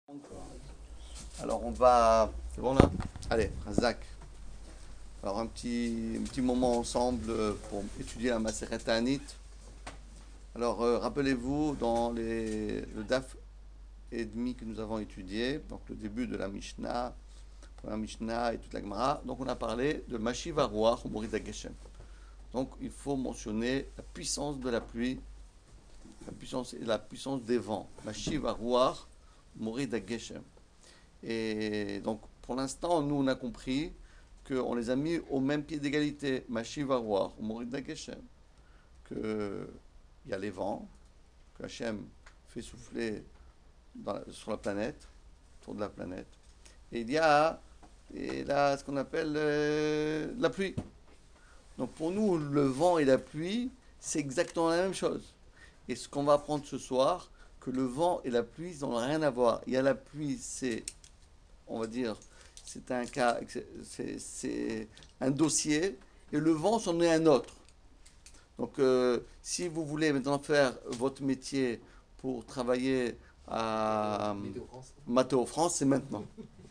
Alors on va... C'est bon là? Allez, Razak. Alors un petit moment ensemble pour étudier la Maseret Ta'anit. Alors rappelez-vous dans le Daf et demi que nous avons étudié, donc le début de la Mishnah et toute la Gemara, donc on a parlé de Mashiv Haruach ou Morid HaGeshem. Donc il faut mentionner la puissance de la pluie, la puissance et la puissance des vents. Mashiv Haruach, Morid HaGeshem. Et donc, pour l'instant, nous, on a compris qu'on les a mis au même pied d'égalité. Mashiv Haruach, Morid HaGeshem. Qu'il y a les vents, que Hachem fait souffler sur la planète, autour de la planète. Et il y a ce qu'on appelle la pluie. Donc, pour nous, le vent et la pluie, c'est exactement la même chose. Et ce qu'on va apprendre ce soir, que le vent et la pluie, ils n'ont rien à voir. Il y a la pluie, on va dire, c'est un cas, c'est un dossier, et le vent, c'en est un autre. Donc, si vous voulez maintenant faire votre métier pour travailler à Météo France, c'est maintenant.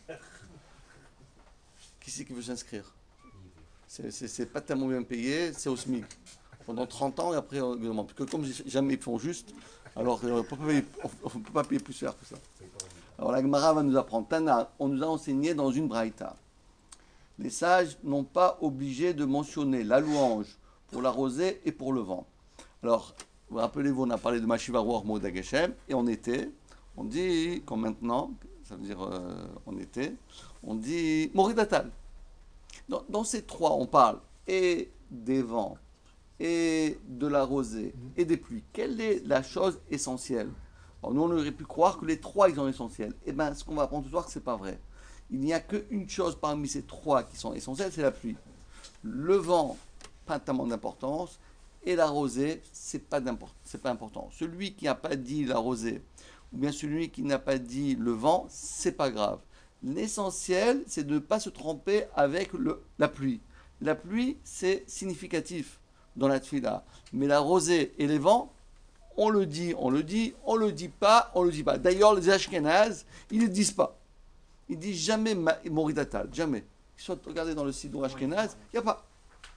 Qui c'est qui veut s'inscrire? C'est pas tellement bien payé, c'est au SMIC. Pendant 30 ans, et après, on demande. Parce que comme jamais ils font juste, alors on ne peut pas payer plus cher que ça. Alors la Gemara va nous apprendre. Tana, on nous a enseigné dans une braïta. Les sages n'ont pas obligé de mentionner la louange pour la rosée et pour le vent. Alors, vous rappelez-vous, on a parlé de Mashiv Haruach Morid HaGeshem, et on dit, comme maintenant, ça veut dire on dit Morid Atal. Dans ces trois, on parle et des vents, et de la rosée, et des pluies. Quelle est la chose essentielle? Alors nous, on aurait pu croire que les trois, ils sont essentiels. Eh bien, ce qu'on va apprendre ce soir, c'est pas vrai. Il n'y a qu'une chose parmi ces trois qui sont essentielles, c'est la pluie. Le vent, pas tellement d'importance, et la rosée, c'est pas important. Celui qui n'a pas dit la rosée, ou bien celui qui n'a pas dit le vent, c'est pas grave. L'essentiel, c'est de ne pas se tromper avec la pluie. La pluie, c'est significatif dans la tfila. Mais la rosée et les vents, on le dit pas. D'ailleurs, les Ashkénazes, ils ne le disent pas. Ils ne disent jamais Morid Atal, jamais. Soit regardez dans le Sidour Ashkénaze, il n'y a pas.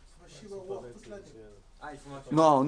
Non.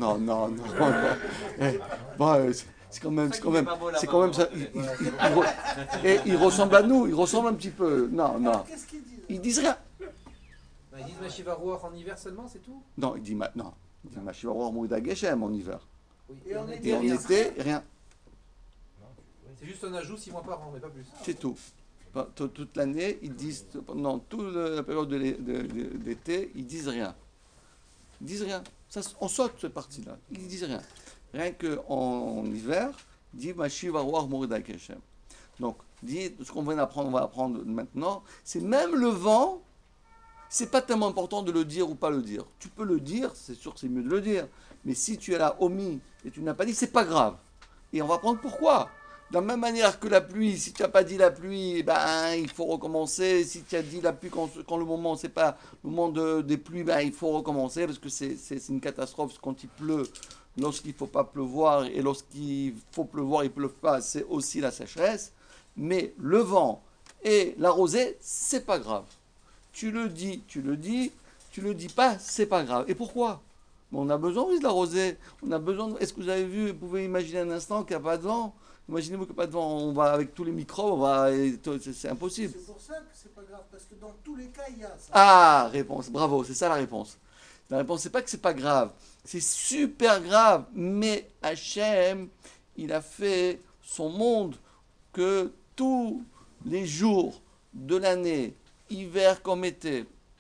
Bon, c'est quand même ça. Il ressemble à nous, il ressemble un petit peu. Non. Ils disent rien. Ils disent Mashiv Haruach en hiver seulement, c'est tout? Non, il dit Mashiv Haruach Morid HaGeshem en hiver. Oui. Et en été, rien. C'est juste un ajout 6 mois par an, mais pas plus. C'est tout. Toute l'année, ils disent, pendant toute la période de l'été, ils disent rien. Ils disent rien. Ça, on saute cette partie-là. Ils disent rien. Rien qu'en hiver, ils disent Mashiv Haruach Morid HaGeshem. Donc, ce qu'on vient d'apprendre, on va apprendre maintenant, c'est même le vent, c'est pas tellement important de le dire ou pas le dire. Tu peux le dire, c'est sûr que c'est mieux de le dire. Mais si tu es là omis et tu n'as pas dit, c'est pas grave. Et on va apprendre pourquoi. De la même manière que la pluie, si tu n'as pas dit la pluie, il faut recommencer. Si tu as dit la pluie quand le moment, c'est pas le moment des pluies, il faut recommencer parce que c'est une catastrophe quand il pleut. Lorsqu'il ne faut pas pleuvoir et lorsqu'il faut pleuvoir, il ne pleuve pas, c'est aussi la sécheresse. Mais le vent et la rosée, c'est pas grave. Tu le dis pas, c'est pas grave. Et pourquoi? On a besoin de la rosée. Est-ce que vous avez vu, vous pouvez imaginer un instant qu'il n'y a pas de vent? Imaginez-vous qu'il n'y a pas de vent. On va avec tous les microbes, c'est impossible. C'est pour ça que c'est pas grave, parce que dans tous les cas, il y a ça. Ah, réponse, bravo, c'est ça la réponse. La réponse, c'est pas que c'est pas grave, c'est super grave. Mais Hachem, il a fait son monde que tous les jours de l'année, hiver comme été,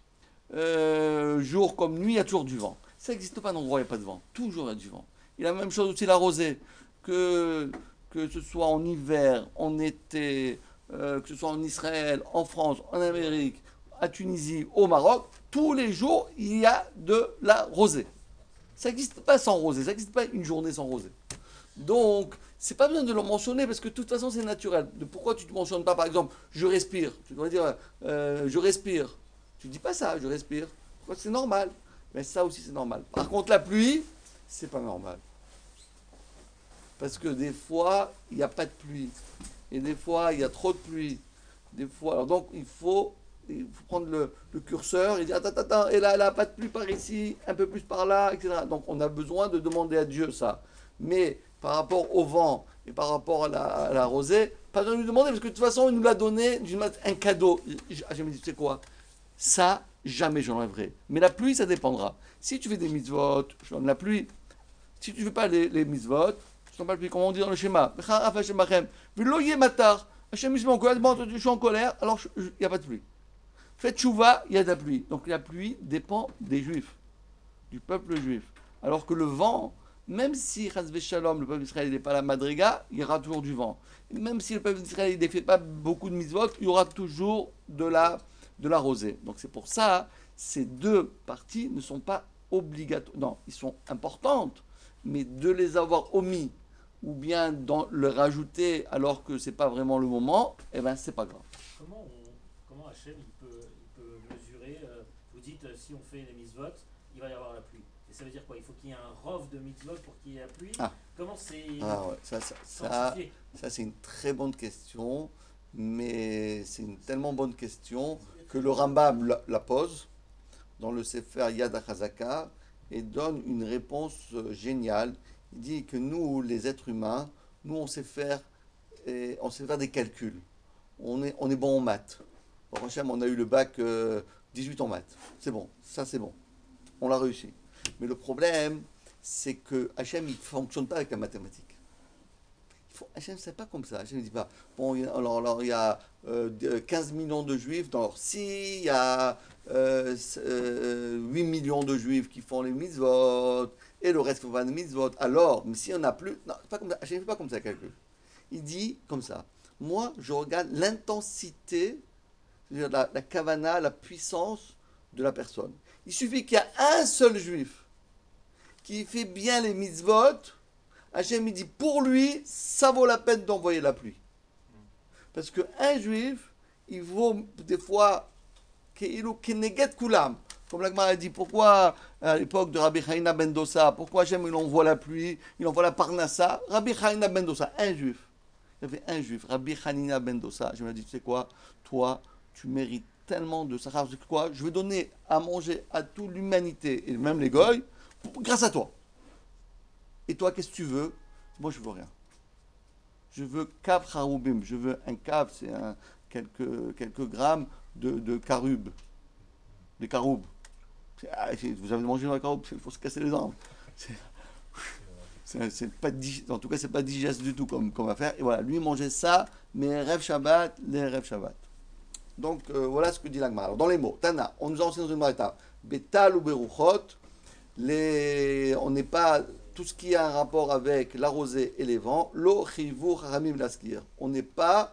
jour comme nuit, il y a toujours du vent. Ça n'existe pas d'endroit où il n'y a pas de vent. Toujours il y a du vent. Il y a la même chose aussi la rosée. Que ce soit en hiver, en été, que ce soit en Israël, en France, en Amérique, à Tunisie, au Maroc, tous les jours, il y a de la rosée. Ça n'existe pas sans rosée. Ça n'existe pas une journée sans rosée. Donc, c'est pas besoin de le mentionner parce que de toute façon, c'est naturel. Pourquoi tu ne mentionnes pas, par exemple, je respire? Tu dois dire, je respire. Tu ne dis pas ça, je respire. C'est normal. Mais ça aussi, c'est normal. Par contre, la pluie, c'est pas normal. Parce que des fois, il n'y a pas de pluie. et des fois il y a trop de pluie. Des fois, alors donc il faut prendre le curseur et dire attends, et là, pas de pluie par ici, un peu plus par là, etc. Donc on a besoin de demander à Dieu ça. Mais par rapport au vent et par rapport à la rosée, pas besoin de lui demander parce que de toute façon il nous l'a donné un cadeau. J'ai dit, tu sais quoi, ça, jamais je l'enlèverai. Mais la pluie, ça dépendra. Si tu fais des mitzvot, je donne la pluie. Si tu ne fais pas les mitzvot, je donne pas la pluie. Comment on dit dans le schéma? Hachem, je suis en colère, alors il n'y a pas de pluie. Faites chouva, il y a de la pluie. Donc la pluie dépend des juifs, du peuple juif. Alors que le vent, même si Chazvé Shalom, le peuple d'Israël n'est pas la madriga, il y aura toujours du vent. Et même si le peuple d'Israël ne fait pas beaucoup de mitzvot, il y aura toujours de la rosée. Donc c'est pour ça, ces deux parties ne sont pas obligatoires. Non, ils sont importantes, mais de les avoir omis ou bien le rajouter alors que c'est pas vraiment le moment, eh ben c'est pas grave. Comment Hachem il peut mesurer vous dites si on fait les mitzvot, il va y avoir la pluie. Et ça veut dire quoi? Il faut qu'il y ait un rov de mitzvot pour qu'il y ait la pluie. Comment c'est ouais, ça c'est une très bonne question, mais c'est une tellement bonne question que le Rambam la pose dans le Sefer Yad HaChazaka et donne une réponse géniale. Il dit que nous, les êtres humains, nous on sait faire des calculs. On est bon en maths. Franchement, on a eu le bac 18 en maths. C'est bon, ça c'est bon. On l'a réussi. Mais le problème, c'est que Hachem, il ne fonctionne pas avec la mathématique. Hachem, c'est pas comme ça. Hachem ne dit pas, bon, alors il y a 15 millions de juifs, alors si il y a 8 millions de juifs qui font les mitzvot, et le reste font pas les mitzvot, alors, mais s'il n'y en a plus, non, c'est pas comme ça. Hachem ne fait pas comme ça, calcul. Il dit comme ça, moi, je regarde l'intensité, c'est-à-dire la kavana, la puissance de la personne. Il suffit qu'il y a un seul juif qui fait bien les mitzvot, Hachem il dit pour lui, ça vaut la peine d'envoyer la pluie. Parce qu'un juif, il vaut des fois keneget kulam. Comme l'Agmara a dit, pourquoi à l'époque de Rabbi Chaina ben Dosa, pourquoi Hachem il envoie la pluie, il envoie la parnassa? Rabbi Chaina ben Dosa, un juif. Il y avait un juif, Rabbi Chaina ben Dosa. Je me dis, tu sais quoi, toi, tu mérites tellement de ça. Quoi, je vais donner à manger à toute l'humanité, et même les goy, grâce à toi. Et toi, qu'est-ce que tu veux? Moi, je veux rien. Je veux kav haroubim. Je veux un kav, c'est quelques grammes de carub. Des caroubes. Vous avez mangé dans la caroube, il faut se casser les dents. C'est pas en tout cas, c'est pas digeste du tout comme affaire. Et voilà, lui mangeait ça, mais rêve Shabbat, les rêves Shabbat. Donc voilà ce que dit l'Agmara. Alors dans les mots, Tana, on nous enseigne dans une marita, Betal ou Beruchot, on n'est pas tout ce qui a un rapport avec la rosée et les vents, lo chivu haramim laskir. On n'est pas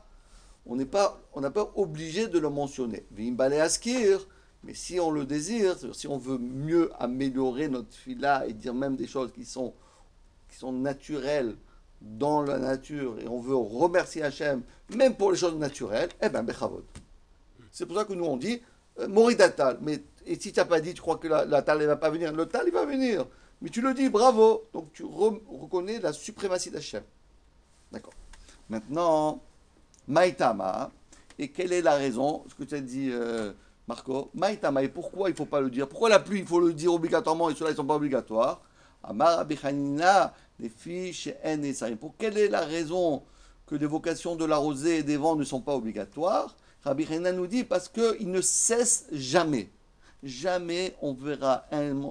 obligé de le mentionner. Vimbale askir. Mais si on le désire, si on veut mieux améliorer notre fila et dire même des choses qui sont naturelles dans la nature et on veut remercier Hachem même pour les choses naturelles, eh bien, bechavod. C'est pour ça que nous on dit Moridatal. Mais et si tu n'as pas dit, tu crois que la tal ne va pas venir, le tal il va venir. Mais tu le dis, bravo. Donc tu reconnais la suprématie d'Hachem. D'accord. Maintenant, Maïtama. Et quelle est la raison? Ce que tu as dit. Marco, Maïtama, et pourquoi il ne faut pas le dire? Pourquoi la pluie, il faut le dire obligatoirement et ceux-là, ils ne sont pas obligatoires? Amar Abichanina, les fiches N et Sarim. Pour quelle est la raison que l'évocation de la rosée et des vents ne sont pas obligatoires? Rabbi Hanina nous dit parce qu'ils ne cessent jamais. Jamais on verra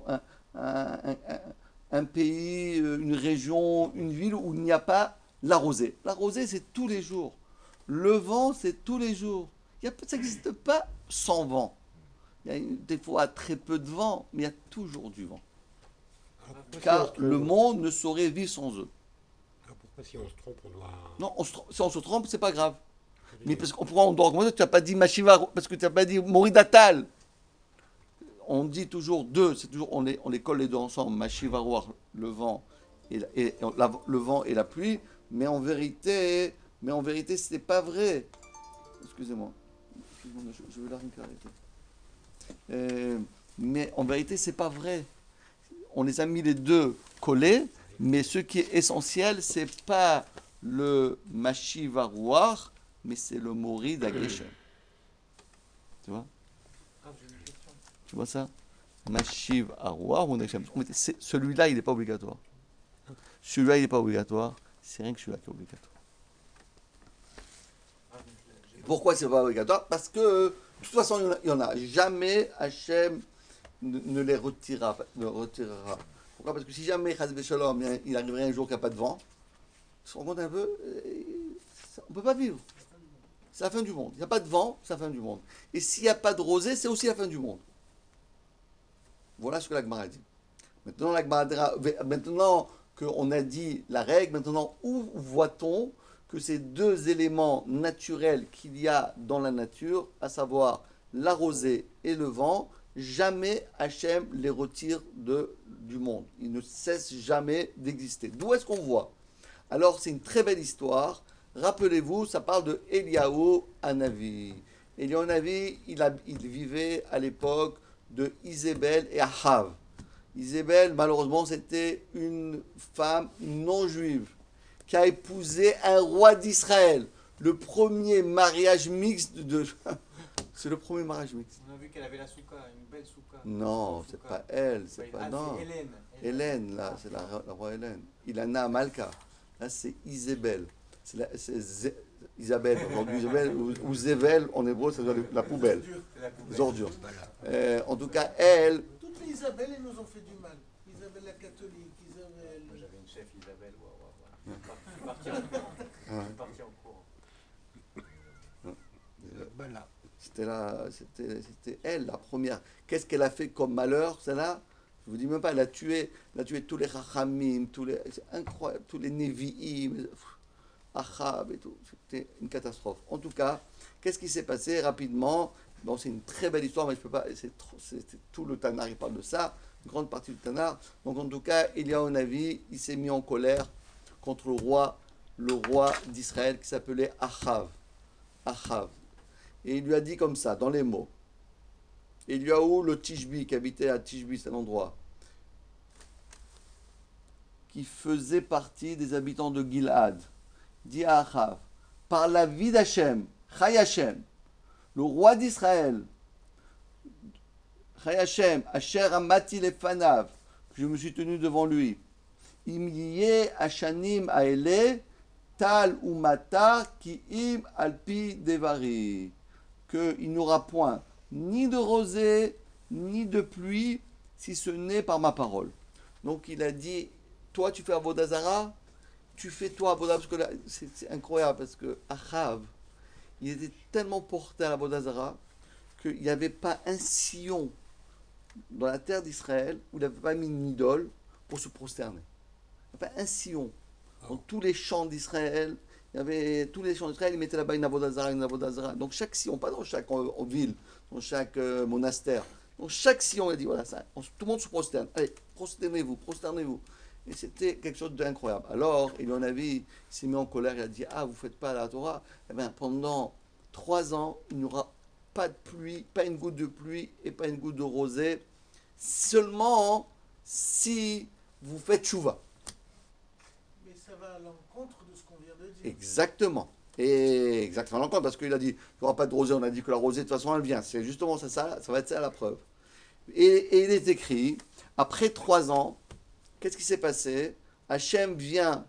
un pays, une région, une ville où il n'y a pas la rosée. La rosée, c'est tous les jours. Le vent, c'est tous les jours. Ça n'existe pas sans vent. Il y a des fois très peu de vent, mais il y a toujours du vent. Car le monde ne saurait vivre sans eux. Alors pourquoi si on se trompe, on doit... Non, si on se trompe, c'est pas grave. Mais parce qu'on doit recommencer, tu n'as pas dit Mashiva, parce que tu n'as pas dit Moridatal. On dit toujours deux, c'est toujours, on les colle les deux ensemble, Mashiva Roar, le vent le vent et la pluie, mais en vérité, ce n'est pas vrai. Excusez-moi, je vais l'arrêter. Mais en vérité, c'est pas vrai. On les a mis les deux collés, mais ce qui est essentiel, c'est pas le Mashiv Arouar, mais c'est le Mori d'Ageshem. Tu vois? Tu vois ça? Mashiv Arouar ou Ageshem. Celui-là, il n'est pas obligatoire. Celui-là, il n'est pas obligatoire. C'est rien que celui-là qui est obligatoire. Pourquoi c'est pas obligatoire? Parce que, de toute façon, il y en a. Jamais Hachem ne les retirera. Pourquoi? Parce que si jamais Shalom, il arriverait un jour qu'il n'y a pas de vent, on se rend compte un peu, on ne peut pas vivre. C'est la fin du monde. Il n'y a pas de vent, c'est la fin du monde. Et s'il n'y a pas de rosée, c'est aussi la fin du monde. Voilà ce que la Gemara dit. Maintenant qu'on a dit la règle, maintenant où voit-on que ces deux éléments naturels qu'il y a dans la nature, à savoir la rosée et le vent, jamais Hachem les retire du monde. Ils ne cessent jamais d'exister. D'où est-ce qu'on voit? Alors c'est une très belle histoire. Rappelez-vous, ça parle de Eliyahu Hanavi. Eliyahu Hanavi, il vivait à l'époque de Isabelle et Ahav. Isabelle, malheureusement, c'était une femme non juive qui a épousé un roi d'Israël. Le premier mariage mixte de... C'est le premier mariage mixte. On a vu qu'elle avait la souka, une belle souka. Non, c'est pas elle, c'est pas... Non. C'est Hélène. Hélène, là, c'est la roi Hélène. Ilana Malka. Là, c'est Isabelle. C'est Isabelle, aujourd'hui Isabelle, ou Zével, en hébreu, ça doit être la poubelle. Les ordures. En tout cas, elle... Toutes les Isabelles, elles nous ont fait du mal. Isabelle la catholique, Isabelle... Moi, j'avais une chef Isabelle, Je suis parti en cours. Voilà. C'était elle, la première. Qu'est-ce qu'elle a fait comme malheur, celle-là? Je vous dis même pas, elle a tué tous les Chachamim, c'est incroyable, tous les Nevi'im, Achab et tout. C'était une catastrophe. En tout cas, qu'est-ce qui s'est passé rapidement? Bon, c'est une très belle histoire, mais je peux pas. C'est tout le Tanar, il parle de ça, une grande partie du Tanar. Donc en tout cas, Eliyahu Hanavi, il s'est mis en colère contre le roi d'Israël qui s'appelait Achav. Et il lui a dit comme ça, dans les mots. Eliyahu, le Tishbi, qui habitait à Tishbi, c'est un endroit qui faisait partie des habitants de Gilad, dit à Achav, par la vie d'Hachem, Chai Hashem, le roi d'Israël, Chai Hashem, Asher Amati Lefanav, que je me suis tenu devant lui, Imliye Hashanim Aele, Tal ou Matar, Ki Im Alpi Devari, qu'il n'aura point ni de rosée, ni de pluie, si ce n'est par ma parole. Donc il a dit, toi tu fais Avodah Zara, tu fais toi Avodah, parce que là, c'est incroyable, parce que Achav, il était tellement porté à l'Avodah Zara, qu'il n'y avait pas un sillon dans la terre d'Israël où il n'avait pas mis une idole pour se prosterner. Il n'y avait pas un sillon. Dans tous les champs d'Israël, ils mettaient là-bas une Avodah Zara. Donc chaque sillon, pas dans chaque ville, dans chaque monastère, dans chaque sillon, il a dit, voilà, ça, tout le monde se prosterne. Allez, prosternez-vous. Et c'était quelque chose d'incroyable. Alors, Eliyahu Hanavi, il s'est mis en colère, il a dit, vous ne faites pas la Torah. Eh bien, pendant 3 ans, il n'y aura pas de pluie, pas une goutte de pluie et pas une goutte de rosée, seulement si vous faites tchouva. Mais ça va à l'encontre de ce qu'on vient de dire. Exactement. Et exactement à l'encontre, parce qu'il a dit, il n'y aura pas de rosée, on a dit que la rosée, de toute façon, elle vient. C'est justement ça va être ça la preuve. Et il est écrit, après 3 ans, qu'est-ce qui s'est passé? Hachem vient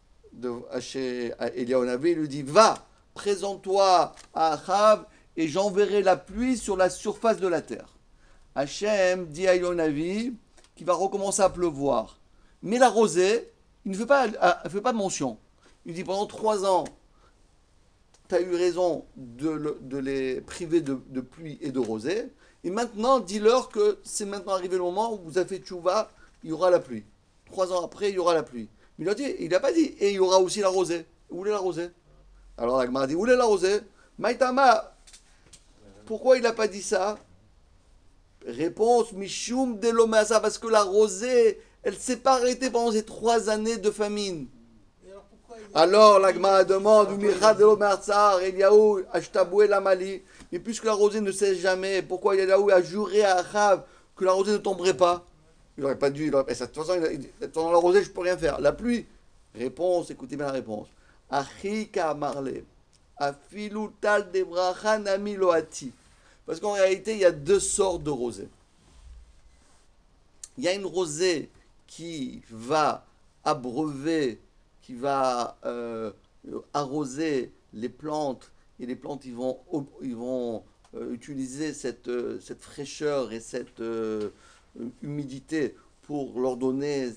à Eliyahu Hanavi, il lui dit, va, présente-toi à Achav, et j'enverrai la pluie sur la surface de la terre. Hachem dit à Eliyahu Hanavi qu'il va recommencer à pleuvoir. Mais la rosée, il ne fait pas de mention. Il dit, pendant 3 ans, tu as eu raison de les priver de pluie et de rosée, et maintenant, dis-leur que c'est maintenant arrivé le moment où vous avez fait tchouva, il y aura la pluie. 3 ans après, il y aura la pluie. Mais il n'a pas dit, et il y aura aussi la rosée. Où est la rosée? Alors la Gemara dit, où est la rosée? Maïtama, pourquoi il n'a pas dit ça? Réponse, Mishum Delomasa, parce que la rosée, elle ne s'est pas arrêtée pendant ces 3 années de famine. Alors la Gemara demande, Eliyahu Ashtaboué Lamali, mais puisque la rosée ne cesse jamais, pourquoi Eliyahu a juré à Achav que la rosée ne tomberait pas? Il n'aurait pas dû. De toute façon, pendant la rosée, je ne peux rien faire. La pluie? Réponse, écoutez bien la réponse. Achi Kamarle. Afilu tal de bracha nami loati. Parce qu'en réalité, il y a deux sortes de rosée. Il y a une rosée qui va abreuver, qui va arroser les plantes, et les plantes ils vont utiliser cette fraîcheur et cette humidité pour leur donner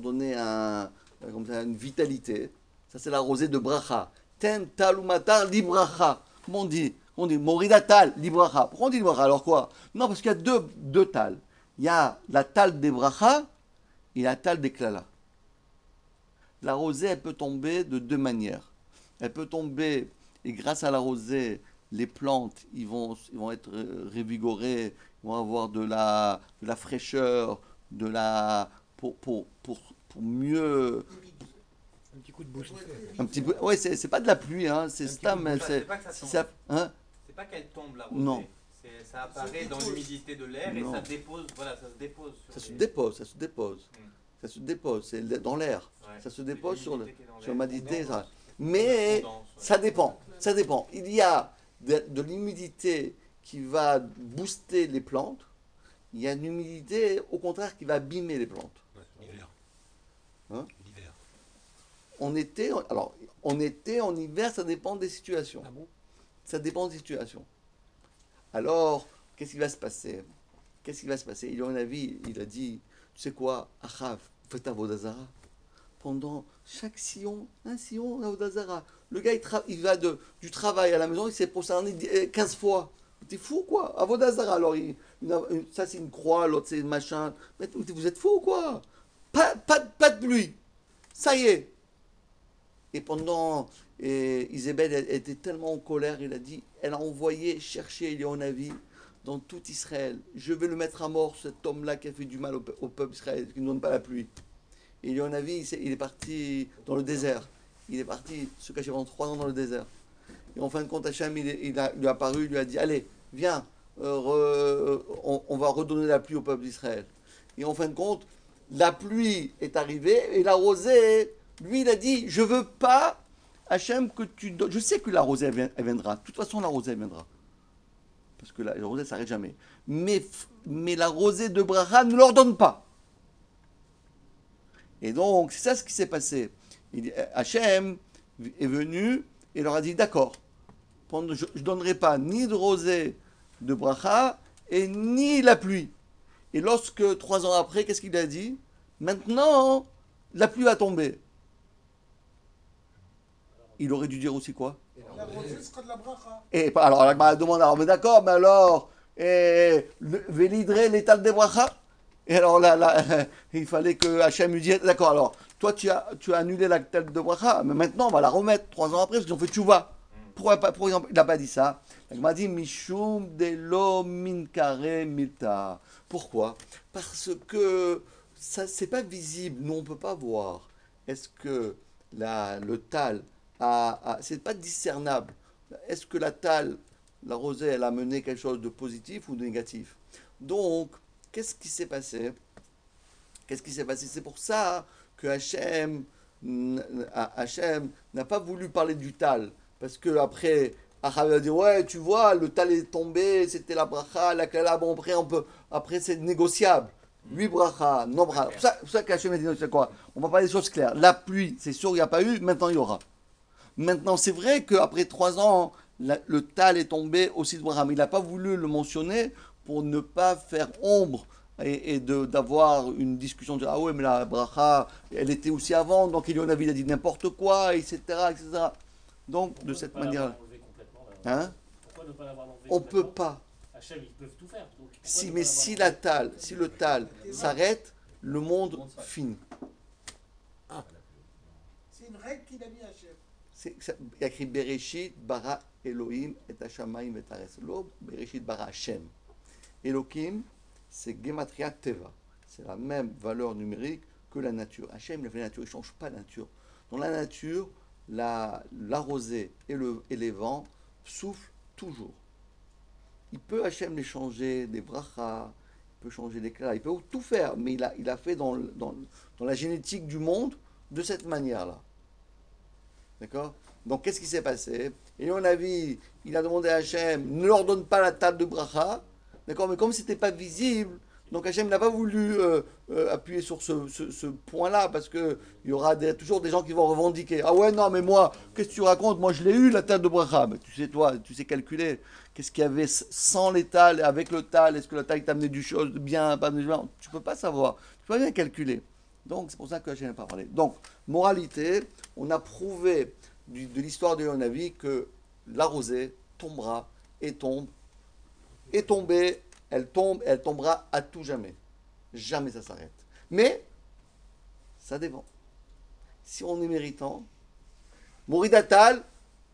une vitalité. Ça c'est la rosée de bracha. Ten talumatar libracha. Comment on dit? On dit moridatal libracha. Pourquoi on dit libracha? Alors quoi? Non, parce qu'il y a deux tals. Il y a la talle des bracha et la talle des klala. La rosée, elle peut tomber de deux manières. Elle peut tomber, et grâce à la rosée, les plantes, ils vont être revigorées, ils vont avoir de la fraîcheur, pour mieux. Un petit coup de boost. Un petit peu. Ouais, c'est pas de la pluie, hein. C'est stam. C'est pas que ça tombe. Hein? C'est pas qu'elle tombe la rosée. Non. Ça apparaît dans l'humidité de l'air et Non. ça dépose. Voilà, ça se dépose. Ça se dépose. Ça se dépose. C'est dans l'air. Ouais. Ça se dépose sur l'humidité l'humidité. dans l'air. Mais Condens, ouais. ça dépend. Il y a de l'humidité qui va booster les plantes. Il y a une humidité, au contraire, qui va abîmer les plantes. Ouais, l'hiver. Hein? L'hiver. En été, en hiver, ça dépend des situations. Ah bon? Ça dépend des situations. Alors, qu'est-ce qui va se passer? Il y a un avis, il a dit, tu sais quoi, Achav, faites un Vodazara. Pendant chaque sillon, un sillon, un Vodazara. Le gars, il va du travail à la maison, il s'est prosterné 15 fois. T'es fou, quoi? Avodazara. Alors, ça, c'est une croix, l'autre, c'est machin. Mais vous êtes fou, quoi? Pas de pluie. Ça y est. Et pendant. Isabelle elle était tellement en colère, elle a envoyé chercher Elianavi dans tout Israël. Je vais le mettre à mort, cet homme-là qui a fait du mal au peuple israélien, qui ne donne pas la pluie. Et Elianavi, il est parti dans le désert. Il est parti se cacher pendant 3 ans dans le désert. Et en fin de compte, Hachem, il est apparu, il lui a dit, allez, viens, on va redonner la pluie au peuple d'Israël. Et en fin de compte, la pluie est arrivée, et la rosée, lui, il a dit, je veux pas, Hachem, que tu donnes. Je sais que la rosée, elle viendra. De toute façon, la rosée, elle viendra. Parce que la rosée, ça s'arrête jamais. Mais la rosée de Bracha ne leur donne pas. Et donc, c'est ça ce qui s'est passé. Hachem est venu et leur a dit, d'accord, je ne donnerai pas ni de rosée de Bracha et ni la pluie. Et lorsque, 3 ans après, qu'est-ce qu'il a dit? Maintenant, la pluie va tomber. Il aurait dû dire aussi quoi? La rosée sera de la bracha. Et alors, la demande, alors, mais d'accord, mais alors, Vélidré l'étal des bracha? Et alors là, il fallait que Hachem lui dise, d'accord, alors, toi tu as annulé la tête de bracha, mais maintenant on va la remettre 3 ans après, parce qu'ils ont fait tchouva. Pourquoi, par exemple, il n'a pas dit ça? Il m'a dit, Mishum de lo min kare milta. Pourquoi? Parce que ça, c'est pas visible, nous on ne peut pas voir. Est-ce que le tal, c'est pas discernable. Est-ce que la rosée, elle a mené quelque chose de positif ou de négatif? Donc, qu'est-ce qui s'est passé? C'est pour ça que Hachem n'a pas voulu parler du tal. Parce que après, Achav a dit, ouais, tu vois, le tal est tombé, c'était la bracha, la klala, bon, après c'est négociable. 8 bracha, non bracha. C'est pour ça qu'Hachem a dit, c'est quoi? On va parler des choses claires. La pluie, c'est sûr, il n'y a pas eu, maintenant il y aura. Maintenant, c'est vrai qu'après 3 ans, le tal est tombé aussi de bracha, mais il n'a pas voulu le mentionner pour ne pas faire ombre et d'avoir une discussion de ah ouais, mais la bracha, elle était aussi avant, donc il a dit n'importe quoi, etc. Donc, Pourquoi de cette ne pas manière. l'avoir enlevé complètement, là Hein? Pourquoi ne pas l'avoir enlevé On ne peut complètement? pas. Hachem, ils peuvent tout faire. Donc, pourquoi Si, ne pas mais l'avoir si enlevé le tal s'arrête, le monde finit. C'est une règle qu'il a mis à chef. Il y a écrit Bereshit bara Elohim et Hashamayim et Aretz. Lo Bereshit bara Hashem. Elohim, c'est Gematria Teva. C'est la même valeur numérique que la nature. Hashem, il a fait la nature, il ne change pas la nature. Dans la nature, la rosée et les vents soufflent toujours. Il peut Hachem les changer, des brachas, il peut changer des clats, il peut tout faire, mais il a fait dans la génétique du monde de cette manière-là. D'accord? Donc, qu'est-ce qui s'est passé? Et on a vu, il a demandé à Hachem, ne leur donne pas la table de bracha. D'accord? Mais comme ce n'était pas visible, donc Hachem n'a pas voulu appuyer sur ce point-là, parce qu'il y aura toujours des gens qui vont revendiquer. Ah ouais, non, mais moi, qu'est-ce que tu racontes? Moi, je l'ai eu, la table de bracha. Mais tu sais, toi, tu sais calculer. Qu'est-ce qu'il y avait sans les tales, avec le tal? Est-ce que le tal t'a amené du chose de bien, pas amené du bien? Tu ne peux pas savoir. Tu peux pas bien calculer. Donc, c'est pour ça que Hachem n'a pas parlé. Donc, moralité, on a prouvé de l'histoire de Yonavi que la rosée tombera et tombe, est tombée, elle tombera à tout jamais. Jamais ça s'arrête. Mais, ça dépend. Si on est méritant, Moridatal,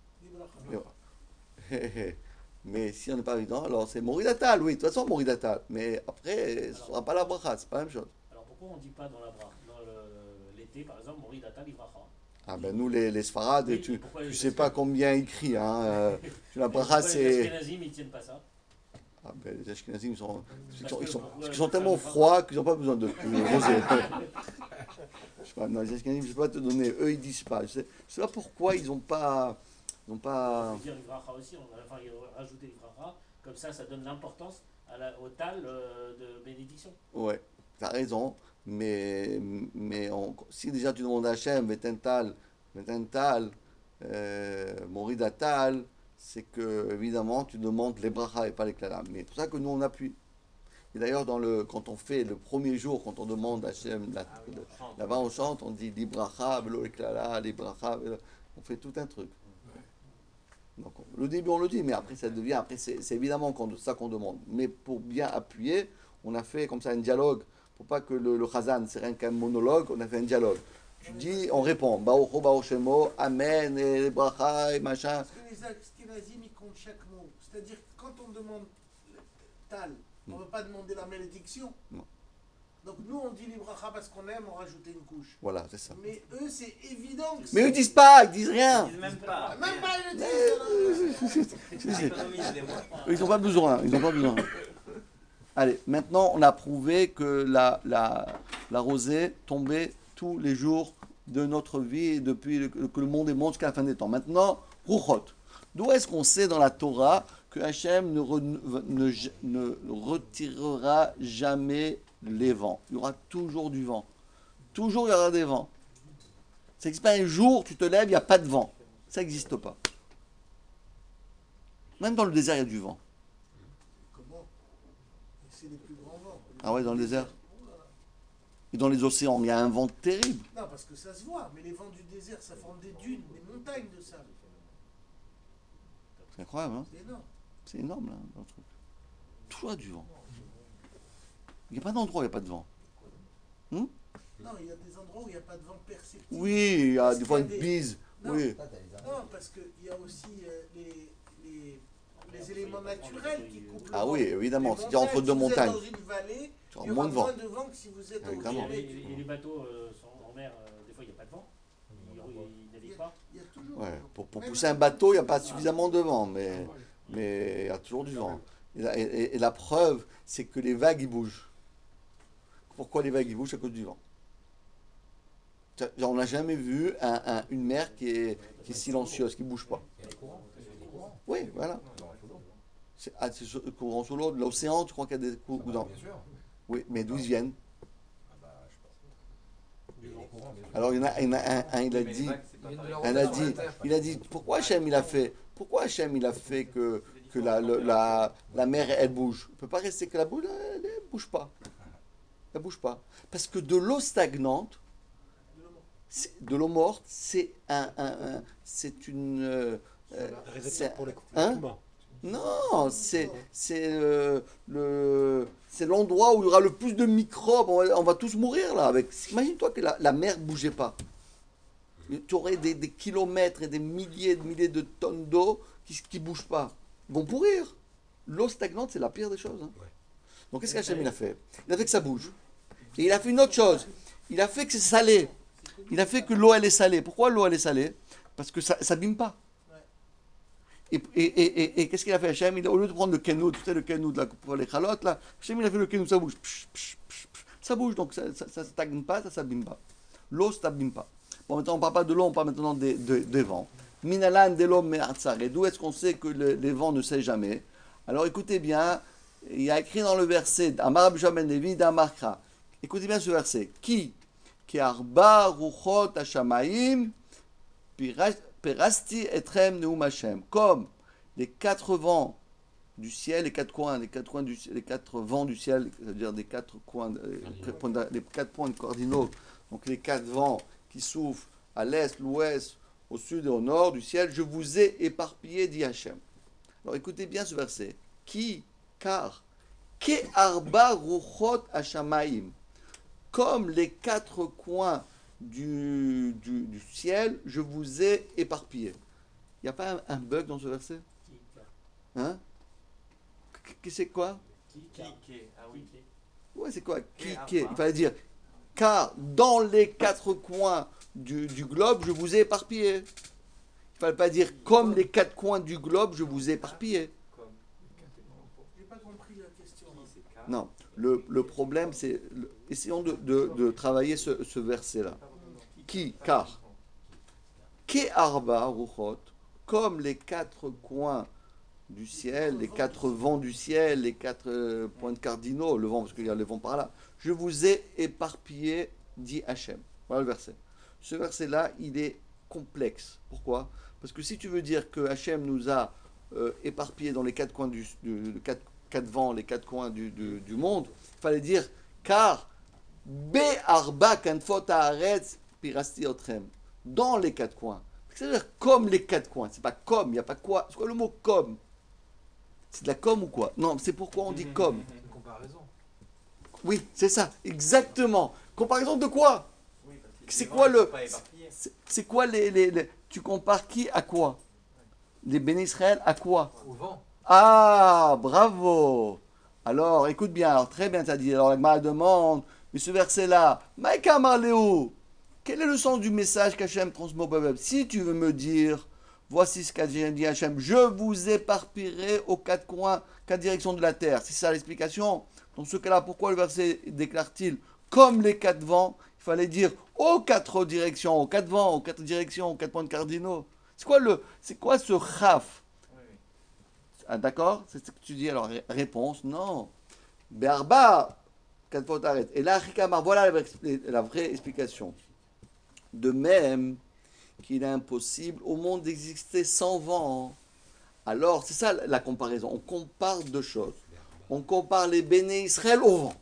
mais si on n'est pas méritant, alors c'est Moridatal, oui, de toute façon Moridatal. Mais après, ce ne sera pas la bracha, c'est pas la même chose. Alors pourquoi on ne dit pas dans l'été, par exemple, Mori Data Livracha? Ah ben nous les Sfarades, Oui, tu les sais pas combien écrit, hein. La bracha Les c'est... Ashkenazim, ils tiennent pas ça. Ah ben les Ashkenazim, ils sont tellement froids qu'ils n'ont pas besoin de rosée. Je sais pas, non, les Ashkenazim, je ne sais pas te donner, eux ils disent pas. Je sais pas pourquoi ils n'ont pas... On peut dire Livracha aussi, on va rajouter Livracha, comme ça donne l'importance au tal de bénédiction. Ouais, tu as raison, mais si déjà tu demandes à Hachem, Vetental, Moridatal, c'est que évidemment tu demandes les brachas et pas les klalam. Mais c'est pour ça que nous on appuie. Et d'ailleurs, quand on fait le premier jour, quand on demande à Hachem, là-bas on chante, on dit Libracha, velo les klala, Libracha, on fait tout un truc. Donc, le début on le dit, mais après ça devient, après c'est évidemment ça qu'on demande. Mais pour bien appuyer, on a fait comme ça un dialogue, pour pas que le chazan c'est rien qu'un monologue, on a fait un dialogue. Tu dis, on répond, Baruch Baruch Shemo, Amen, et les bracha, et machin. Parce que les Ashkenazim, ils comptent chaque mot. C'est-à-dire que quand on demande tal, on ne veut pas demander la malédiction. Non. Donc nous, on dit les bracha parce qu'on aime, on rajoute une couche. Voilà, c'est ça. Mais eux, c'est évident que Mais eux disent pas, ils disent rien. Ils disent même pas. Même pas, ils le disent. Économise les mots. Ils n'ont pas besoin, Allez, maintenant on a prouvé que la rosée tombait tous les jours de notre vie depuis que le monde est monde jusqu'à la fin des temps. Maintenant, Ruchot. D'où est-ce qu'on sait dans la Torah que Hachem ne retirera jamais les vents? Il y aura toujours du vent. Toujours il y aura des vents. Ça n'existe pas un jour, tu te lèves, il n'y a pas de vent. Ça n'existe pas. Même dans le désert, il y a du vent. Comment? C'est les plus grands vents. Ah ouais, dans le désert? Et dans les océans, il y a un vent terrible. Non, parce que ça se voit, mais les vents du désert, ça forme des dunes, des montagnes de sable. C'est incroyable, hein? C'est énorme. C'est énorme, là, dans le truc. Toujours du vent. Il n'y a pas d'endroit où il n'y a pas de vent. Non, il y a des endroits où il n'y a pas de vent perceptible. Oui, il y a des fois une qu'il y a bise. Non. Oui. Non, parce qu'il y a aussi les éléments naturels qui coupent le Ah vent. oui, évidemment. Les Si tu es entre deux montagnes, Si vous êtes dans une vallée, tu auras il y aura moins de vent. moins de vent que si vous êtes au Évidemment. sommet. Et les bateaux sont en mer, des fois il n'y a pas de vent. Ils naviguent pas. Il y a toujours Ouais. du vent. Pour Même pousser un bateau, il n'y a pas suffisamment de vent, mais il y a toujours du vent. Et la preuve, c'est que les vagues, ils bougent. Pourquoi les vagues, ils bougent? À cause du vent. On n'a jamais vu une mer qui est silencieuse, qui ne bouge pas. Oui, voilà. C'est le courant sous l'eau de l'océan, tu crois qu'il y a des courants? Oui, mais d'où ils viennent? Alors il y en a un, il a dit, pourquoi Hachem il a fait que la mer elle bouge? Il ne peut pas rester que la boule, elle ne bouge pas. Elle bouge pas. Parce que de l'eau stagnante, de l'eau morte, c'est une... Réservoir pour les hein? humains. Non, c'est l'endroit où il y aura le plus de microbes. On va tous mourir là. Imagine-toi que la mer ne bougeait pas. Tu aurais des kilomètres et des milliers de tonnes d'eau qui ne bougent pas. Ils vont pourrir. L'eau stagnante, c'est la pire des choses. Hein. Donc qu'est-ce qu'Hachem il a fait? Il a fait que ça bouge. Et il a fait une autre chose. Il a fait que c'est salé. Il a fait que l'eau elle est salée. Pourquoi l'eau elle est salée? Parce que ça n'abîme pas. Et qu'est-ce qu'il a fait Hachem? Au lieu de prendre le kenou, tu sais le kenou pour les chalotes là, Hachem il a fait le kenou, ça bouge. Ça bouge, donc ça ne stagne pas, ça ne s'abîme pas. L'eau ne s'abîme pas. Bon, maintenant, on ne parle pas de l'eau, on parle maintenant des vents. Minalan de l'homme me'atzar. Et d'où est-ce qu'on sait que les vents ne sait jamais? Alors écoutez bien, il y a écrit dans le verset Amar Jamen Levi d'Amarkra. Écoutez bien ce verset. Qui arba ruchot hashamaim perasti etrem neum Hashem. Comme les 4 vents du ciel, les quatre vents du ciel, c'est-à-dire les 4 coins, les 4 points cardinaux, donc les 4 vents qui soufflent à l'est, l'ouest, au sud et au nord du ciel, je vous ai éparpillé, dit Hachem. Alors écoutez bien ce verset. Car, ke arba ruchot hashamaim, comme les 4 coins du ciel, je vous ai éparpillé. Il n'y a pas un bug dans ce verset? Hein? C'est quoi? Ah oui. Ouais, c'est quoi? Qui. Il fallait dire, car dans les 4 coins du globe, je vous ai éparpillé. Il ne fallait pas dire, comme les 4 coins du globe, je vous ai éparpillé. J'ai pas compris la question. Non, le problème, c'est... Essayons de travailler ce verset-là. Car, ke arba ruchot, comme les 4 coins du ciel, les 4 vents du ciel, les 4 points cardinaux, le vent, parce qu'il y a le vent par là, je vous ai éparpillé, dit Hachem. Voilà le verset. Ce verset-là, il est complexe. Pourquoi? Parce que si tu veux dire que Hachem nous a éparpillés dans les 4 coins quatre vents, les 4 coins du monde, il fallait dire car Be'arba kanfot haaretz pirasti otrem, dans les 4 coins. C'est-à-dire comme les 4 coins. C'est pas comme, il n'y a pas quoi. C'est quoi le mot comme? C'est de la com ou quoi? Non, c'est pourquoi on dit comme. Une comparaison. Oui, c'est ça, exactement. Comparaison de quoi? C'est quoi le... C'est quoi les... Tu compares qui à quoi? Les bénis Israël à quoi? Au vent. Ah, bravo. Alors, écoute bien, alors très bien, tu as dit. Alors, la Gemara demande, mais ce verset-là, Maïka Marléou, quel est le sens du message qu'Hachem transmet au peuple? Si tu veux me dire, voici ce qu'a dit Hachem, je vous éparpillerai aux 4 coins, 4 directions de la terre. C'est ça l'explication. Dans ce cas-là, pourquoi le verset déclare-t-il, comme les 4 vents, il fallait dire aux 4 directions, aux 4 vents, aux 4 directions, aux 4 points cardinaux. C'est quoi ce chaf? Ah, d'accord? C'est ce que tu dis. Alors, réponse, non. Berba, 4 fois t'arrêtes. Et là, Rikamar, voilà la vraie explication. De même qu'il est impossible au monde d'exister sans vent. Alors, c'est ça la comparaison. On compare 2 choses. On compare les béné Israël au vent.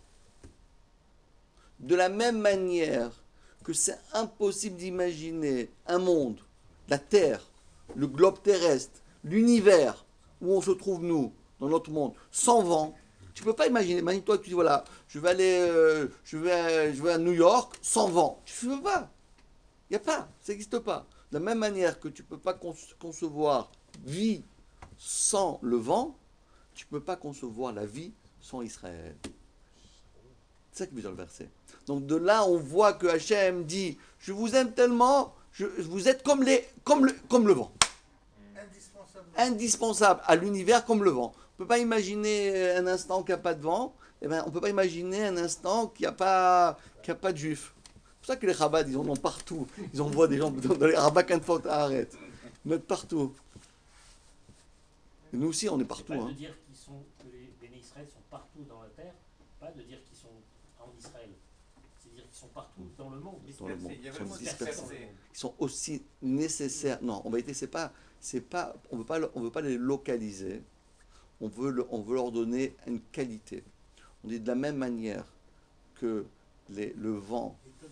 De la même manière que c'est impossible d'imaginer un monde, la Terre, le globe terrestre, l'univers où on se trouve nous, dans notre monde, sans vent. Tu ne peux pas imaginer. Imagine-toi que tu dis, voilà, je vais à New York sans vent. Tu ne peux pas. Il n'y a pas. Ça n'existe pas. De la même manière que tu ne peux pas concevoir vie sans le vent, tu ne peux pas concevoir la vie sans Israël. C'est ça qui veut dire le verset. Donc de là, on voit que Hachem dit, je vous aime tellement, vous êtes comme le vent. Indispensable à l'univers comme le vent. On ne peut pas imaginer un instant qu'il n'y a pas de vent. Eh ben, on ne peut pas imaginer un instant qu'il n'y a pas de juifs. C'est pour ça que les rabbats, ils en ont partout. Ils envoient des gens dans les rabbats qu'un faute arrête. Ils mettent partout. Et nous aussi, on est partout. C'est pas hein. de dire que les béné Israël sont partout dans la terre, pas de dire qu'ils sont en Israël. C'est dire qu'ils sont partout dans le monde. Dans le monde. Il y avait Ils le sont mot dispersés. Ils sont aussi nécessaires. Non, en vérité, on veut pas les localiser. On veut leur donner une qualité. On dit de la même manière que le vent,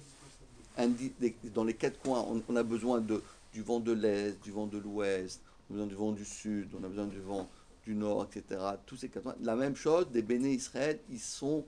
dans les 4 coins, on a besoin du vent de l'Est, du vent de l'Ouest, on a besoin du vent du Sud, on a besoin du vent du Nord, etc. Tous ces 4 coins. La même chose, des béné Israël, on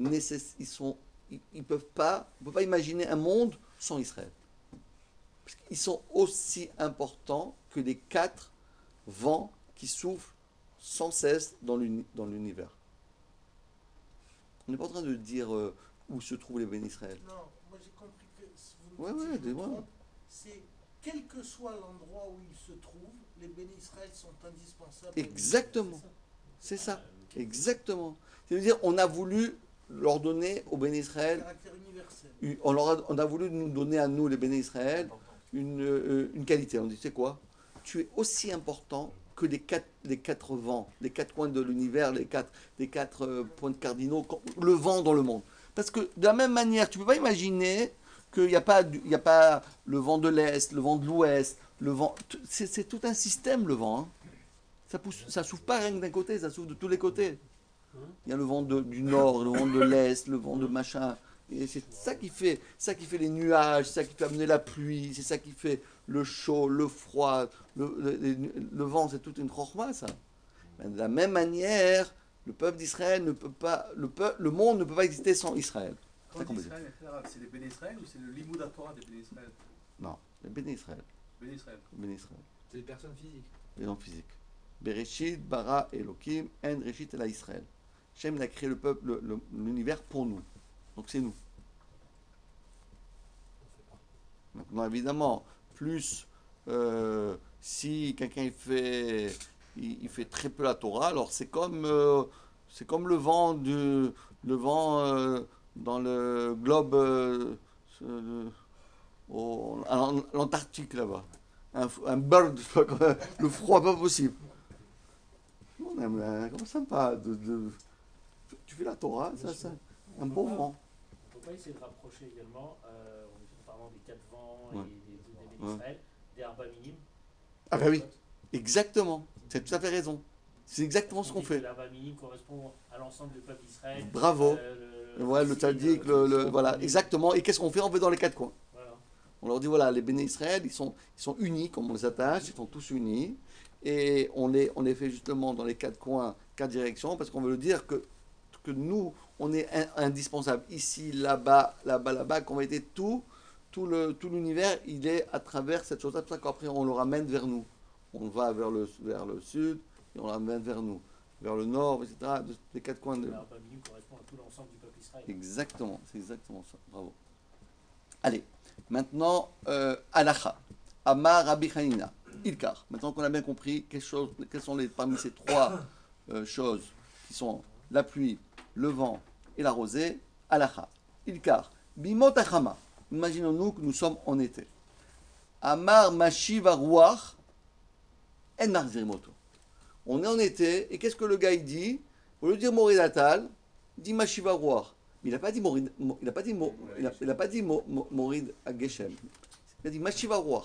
ne peut pas imaginer un monde sans Israël. Parce qu'ils sont aussi importants que les 4 vents qui soufflent sans cesse dans l'univers. On n'est pas en train de dire où se trouvent les béné Israël. Non, moi j'ai compris que si vous me dites, dis-moi. c'est quel que soit l'endroit où ils se trouvent, les béné Israël sont indispensables. Exactement. C'est ça. Exactement. C'est-à-dire, on a voulu leur donner au Béné Israël, Caractère universel. on a voulu nous donner à nous, les Béné Israël, une qualité. On dit, tu sais quoi? Tu es aussi important que les quatre vents, les quatre coins de l'univers, les quatre points cardinaux, le vent dans le monde. Parce que de la même manière, tu ne peux pas imaginer qu'il n'y a pas le vent de l'Est, le vent de l'Ouest, le vent. C'est tout un système, le vent. Hein. Ça souffle pas rien que d'un côté, ça souffle de tous les côtés. Il y a le vent du nord, le vent de l'Est, le vent de machin. Et c'est ça qui fait les nuages, c'est ça qui fait amener la pluie, c'est ça qui fait le chaud, le froid, le vent, c'est toute une chorma, ça. De la même manière, le peuple d'Israël ne peut pas, le monde ne peut pas exister sans Israël. Quand Israël, c'est les Béné Israël ou c'est le Limoud Torah des Béné Israël? Non, les Béné Israël. Béné Israël. Béné Israël. C'est des personnes physiques. Les gens physiques. Bereshit, bara, Elohim, en Reshit la Israël. Shem a créé le peuple, l'univers pour nous. Donc c'est nous. Maintenant, évidemment, plus si quelqu'un il fait très peu la Torah, alors c'est comme le vent dans le globe à l'Antarctique là-bas. Un bird, je sais pas quoi, le froid pas possible. On aime comme sympa. Tu fais la Torah, ça, un bon vent. On ne peut pas essayer de rapprocher également, en parlant des quatre vents Ouais. et des Béné Israël, des Arba minimes. Ah ben oui, exactement. Tu as tout à fait raison. C'est exactement ce qu'on fait. L'arba minime correspond à l'ensemble du peuple d'Israël. Bravo. Le tzaddik, voilà, exactement. Et qu'est-ce qu'on fait? On fait dans les quatre coins. Voilà. On leur dit, voilà, les Béné Israël, ils sont unis, comme on les attache, ils sont tous unis. Et on les fait justement dans les quatre coins, quatre directions, parce qu'on veut dire que nous, on est indispensable. Ici, là-bas, qu'on va être tout l'univers, il est à travers cette chose-là. C'est pour ça qu'après, on le ramène vers nous. On va vers le sud, et on le ramène vers nous. Vers le nord, etc. Les quatre coins de... L'arba minime correspond à tout l'ensemble du peuple d'Israël. Exactement, c'est exactement ça. Bravo. Allez, maintenant, Halacha. Amar Rabbi Hanina. Ilkar. Maintenant qu'on a bien compris quelles sont parmi ces trois choses qui sont la pluie, le vent et la rosée, Halacha. Ilkar. Bimot achama. Imaginons-nous que nous sommes en été. Amar Mashiv Aruach En Marzirimoto. On est en été, et qu'est-ce que le gars il dit? Au lieu de dire Morid Atal, il dit Mashiv Aruach. Mais il n'a pas dit Morid, il a pas dit Morid Ageshem. Il a dit Mashiv Aruach.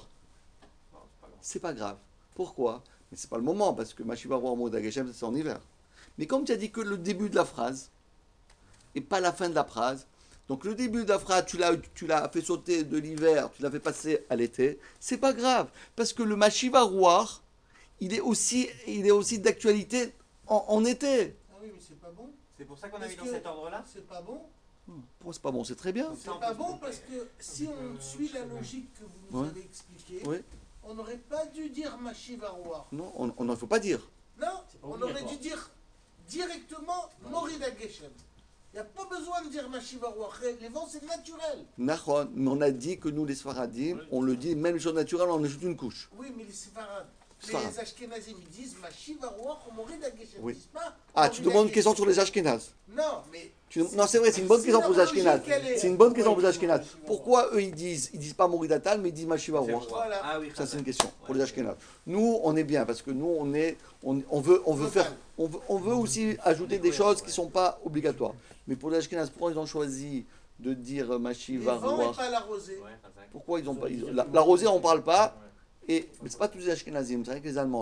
C'est pas grave. Pourquoi? Mais c'est pas le moment, parce que Mashiv Aruach Morid Ageshem, c'est en hiver. Mais comme tu as dit que le début de la phrase, et pas la fin de la phrase, donc le début de la phrase, tu l'as fait sauter de l'hiver, tu l'as fait passer à l'été, c'est pas grave, parce que le Mashiv Aruach, il est aussi d'actualité en été. Ah oui, mais c'est pas bon. C'est pour ça qu'on a Parce mis dans que cet ordre-là. C'est pas bon. Pourquoi c'est pas bon? C'est très bien. C'est pas bon parce que si on suit la logique que vous nous Ouais. avez expliquée, Oui. on n'aurait pas dû dire Mashiv Aruach. Non, on n'en faut pas dire. Non, C'est pas on aurait obligatoire. dû dire directement Morid Ageshem. Il n'y a pas besoin de dire Mashiv Aruach. Les vents, c'est naturel. Nachon, mais on a dit que nous, les Sfaradim, on le dit, même les choses naturelles, on ajoute une couche. Oui, mais les Séfarades, Séfarades. les Ashkenazim, ils disent Mashiv Aruach ou Morid Ageshem. Oui. Ils disent pas. Ah, tu Morid demandes une question Ageshem. sur les Ashkénazes. Non, mais. Non, c'est vrai, c'est une bonne question pour les leur logique, Ashkénazes. elle est- C'est une bonne question pour les Ouais, Ashkénazes. Pourquoi eux, ils disent pas Moridatal, mais ils disent Mashiv Aruach? Voilà. Ah oui, Ça, c'est une Khazak. question pour les Ouais. Ashkénazes. Nous, on est bien, parce que nous, on veut faire, on veut aussi ajouter des choses qui ne sont pas obligatoires. Mais pour les Ashkénazes, pourquoi ils ont choisi de dire Les Mashiv vents et Aruach? pas la rosée. Ouais, Khazak. Pourquoi ils ont pas la rosée, on parle pas. Mais c'est pas tous les Ashkenazim, c'est vrai que les Allemands,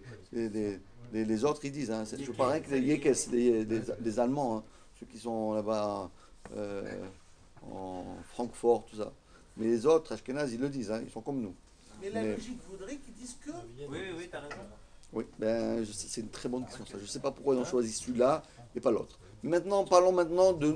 les autres, ils disent. Hein, je parle rien que les Yekes, les Allemands, hein, ceux qui sont là-bas en Francfort, tout ça. Mais les autres, Ashkenaz, ils le disent, hein, ils sont comme nous. Mais la Mais- logique voudrait qu'ils disent que. Oui, t'as raison. Oui, c'est une très bonne question. Ça. Je ne sais pas pourquoi ils ont choisi celui-là et pas l'autre. Mais maintenant, parlons maintenant de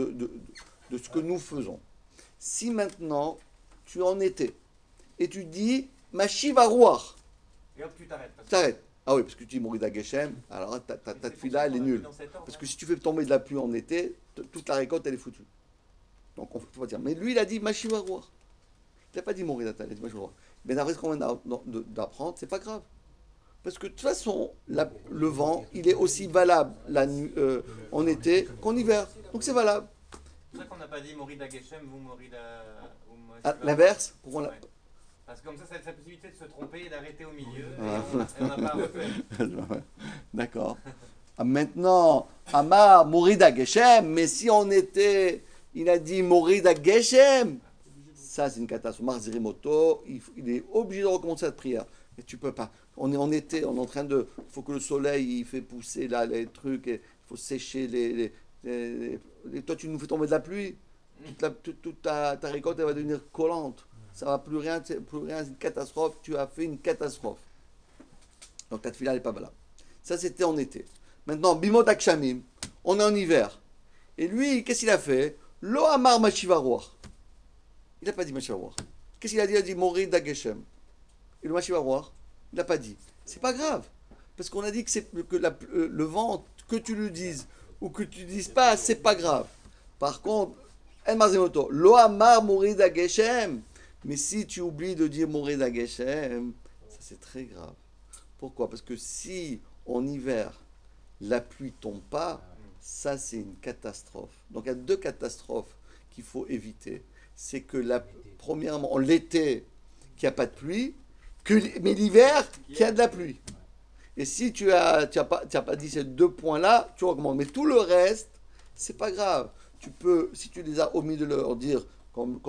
ce que nous faisons. Si maintenant, tu es en été et tu dis Mashiv Aruach, Et hop, tu t'arrêtes. parce que- t'arrêtes. Ah oui, parce que tu dis Morida Geshem, alors ta Mais c'est tefila, elle est pour ça qu'on a mis nulle. dans cet ordre, Parce hein. que si tu fais tomber de la pluie en été, toute la récolte, elle est foutue. Donc on ne peut pas dire. Mais lui, il a dit Mashiv Aruach. Il n'a pas dit Morida, il a dit Mashiv Aruach. Mais d'après ce qu'on vient d'apprendre, c'est pas grave. Parce que de toute façon, le vent, il est aussi valable en été qu'en hiver. Donc c'est valable. C'est pour ça qu'on n'a pas dit Morida Geshem, vous Morida. L'inverse, pourquoi Ouais. Parce que comme ça, c'est la possibilité de se tromper et d'arrêter au milieu. Et on n'a pas à refaire. D'accord. Maintenant, Amar, Morida Geshem, mais si on était, il a dit Morida Geshem, ça c'est une catastrophe. Marzirimoto, il est obligé de recommencer cette prière. Et tu peux pas. On est en été, on est en train de. Il faut que le soleil il fait pousser là, les trucs, il faut sécher toi tu nous fais tomber de la pluie. Toute ta récolte elle va devenir collante. Ça va plus rien, c'est une catastrophe. Tu as fait une catastrophe. Donc ta tefila n'est pas valable. Ça c'était en été. Maintenant, Bimot Akshamim, on est en hiver. Et lui, qu'est-ce qu'il a fait? Lo Amar Mashivaroir. Il n'a pas dit Mashivaroir. Qu'est-ce qu'il a dit? Il a dit Morid Dageshem. Et le Mashivaroir, il n'a pas dit. C'est pas grave. Parce qu'on a dit que le vent, que tu le dises ou que tu ne dises pas, c'est pas grave. Par contre, El Marzemoto, Lo Amar Morid Dageshem. Mais si tu oublies de dire Morid Dageshem, ça c'est très grave. Pourquoi? Parce que si en hiver, la pluie tombe pas, ça c'est une catastrophe. Donc il y a deux catastrophes qu'il faut éviter. C'est que premièrement, l'été, qu'il n'y a pas de pluie, mais l'hiver, qu'il y a de la pluie. Et si tu as pas dit ces deux points-là, tu augmentes. Mais tout le reste, c'est pas grave. Tu peux, si tu les as omis de leur dire, comme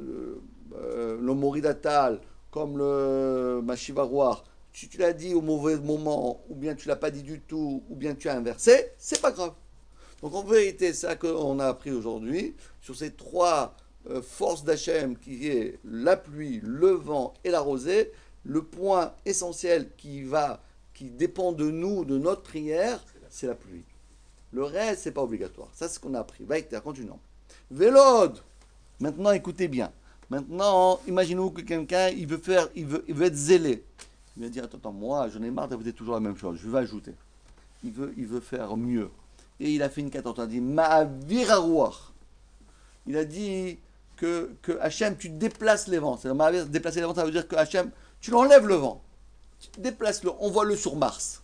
le Moridatal, comme le Machivaroir, si tu l'as dit au mauvais moment, ou bien tu l'as pas dit du tout, ou bien tu as inversé, c'est pas grave. Donc en vérité, c'est ça qu'on a appris aujourd'hui, sur ces trois forces d'Hachem, qui est la pluie, le vent et la rosée, le point essentiel qui dépend de nous, de notre prière, c'est la pluie. Le reste, c'est pas obligatoire. Ça, c'est ce qu'on a appris. Vaïter, continuons. Vélode. Maintenant, écoutez bien. Maintenant, imaginons que quelqu'un, il veut être zélé. Il va dire, attends, moi, j'en ai marre de répéter toujours la même chose. Je vais ajouter. Il veut faire mieux. Et il a fait une catastrophe. Il a dit, Ma'avirarouach. Il a dit que Hachem, tu déplaces les vents. C'est-à-dire, déplacer les vents, ça veut dire que Hachem, tu l'enlèves le vent. Tu déplaces-le. Envoie-le sur Mars.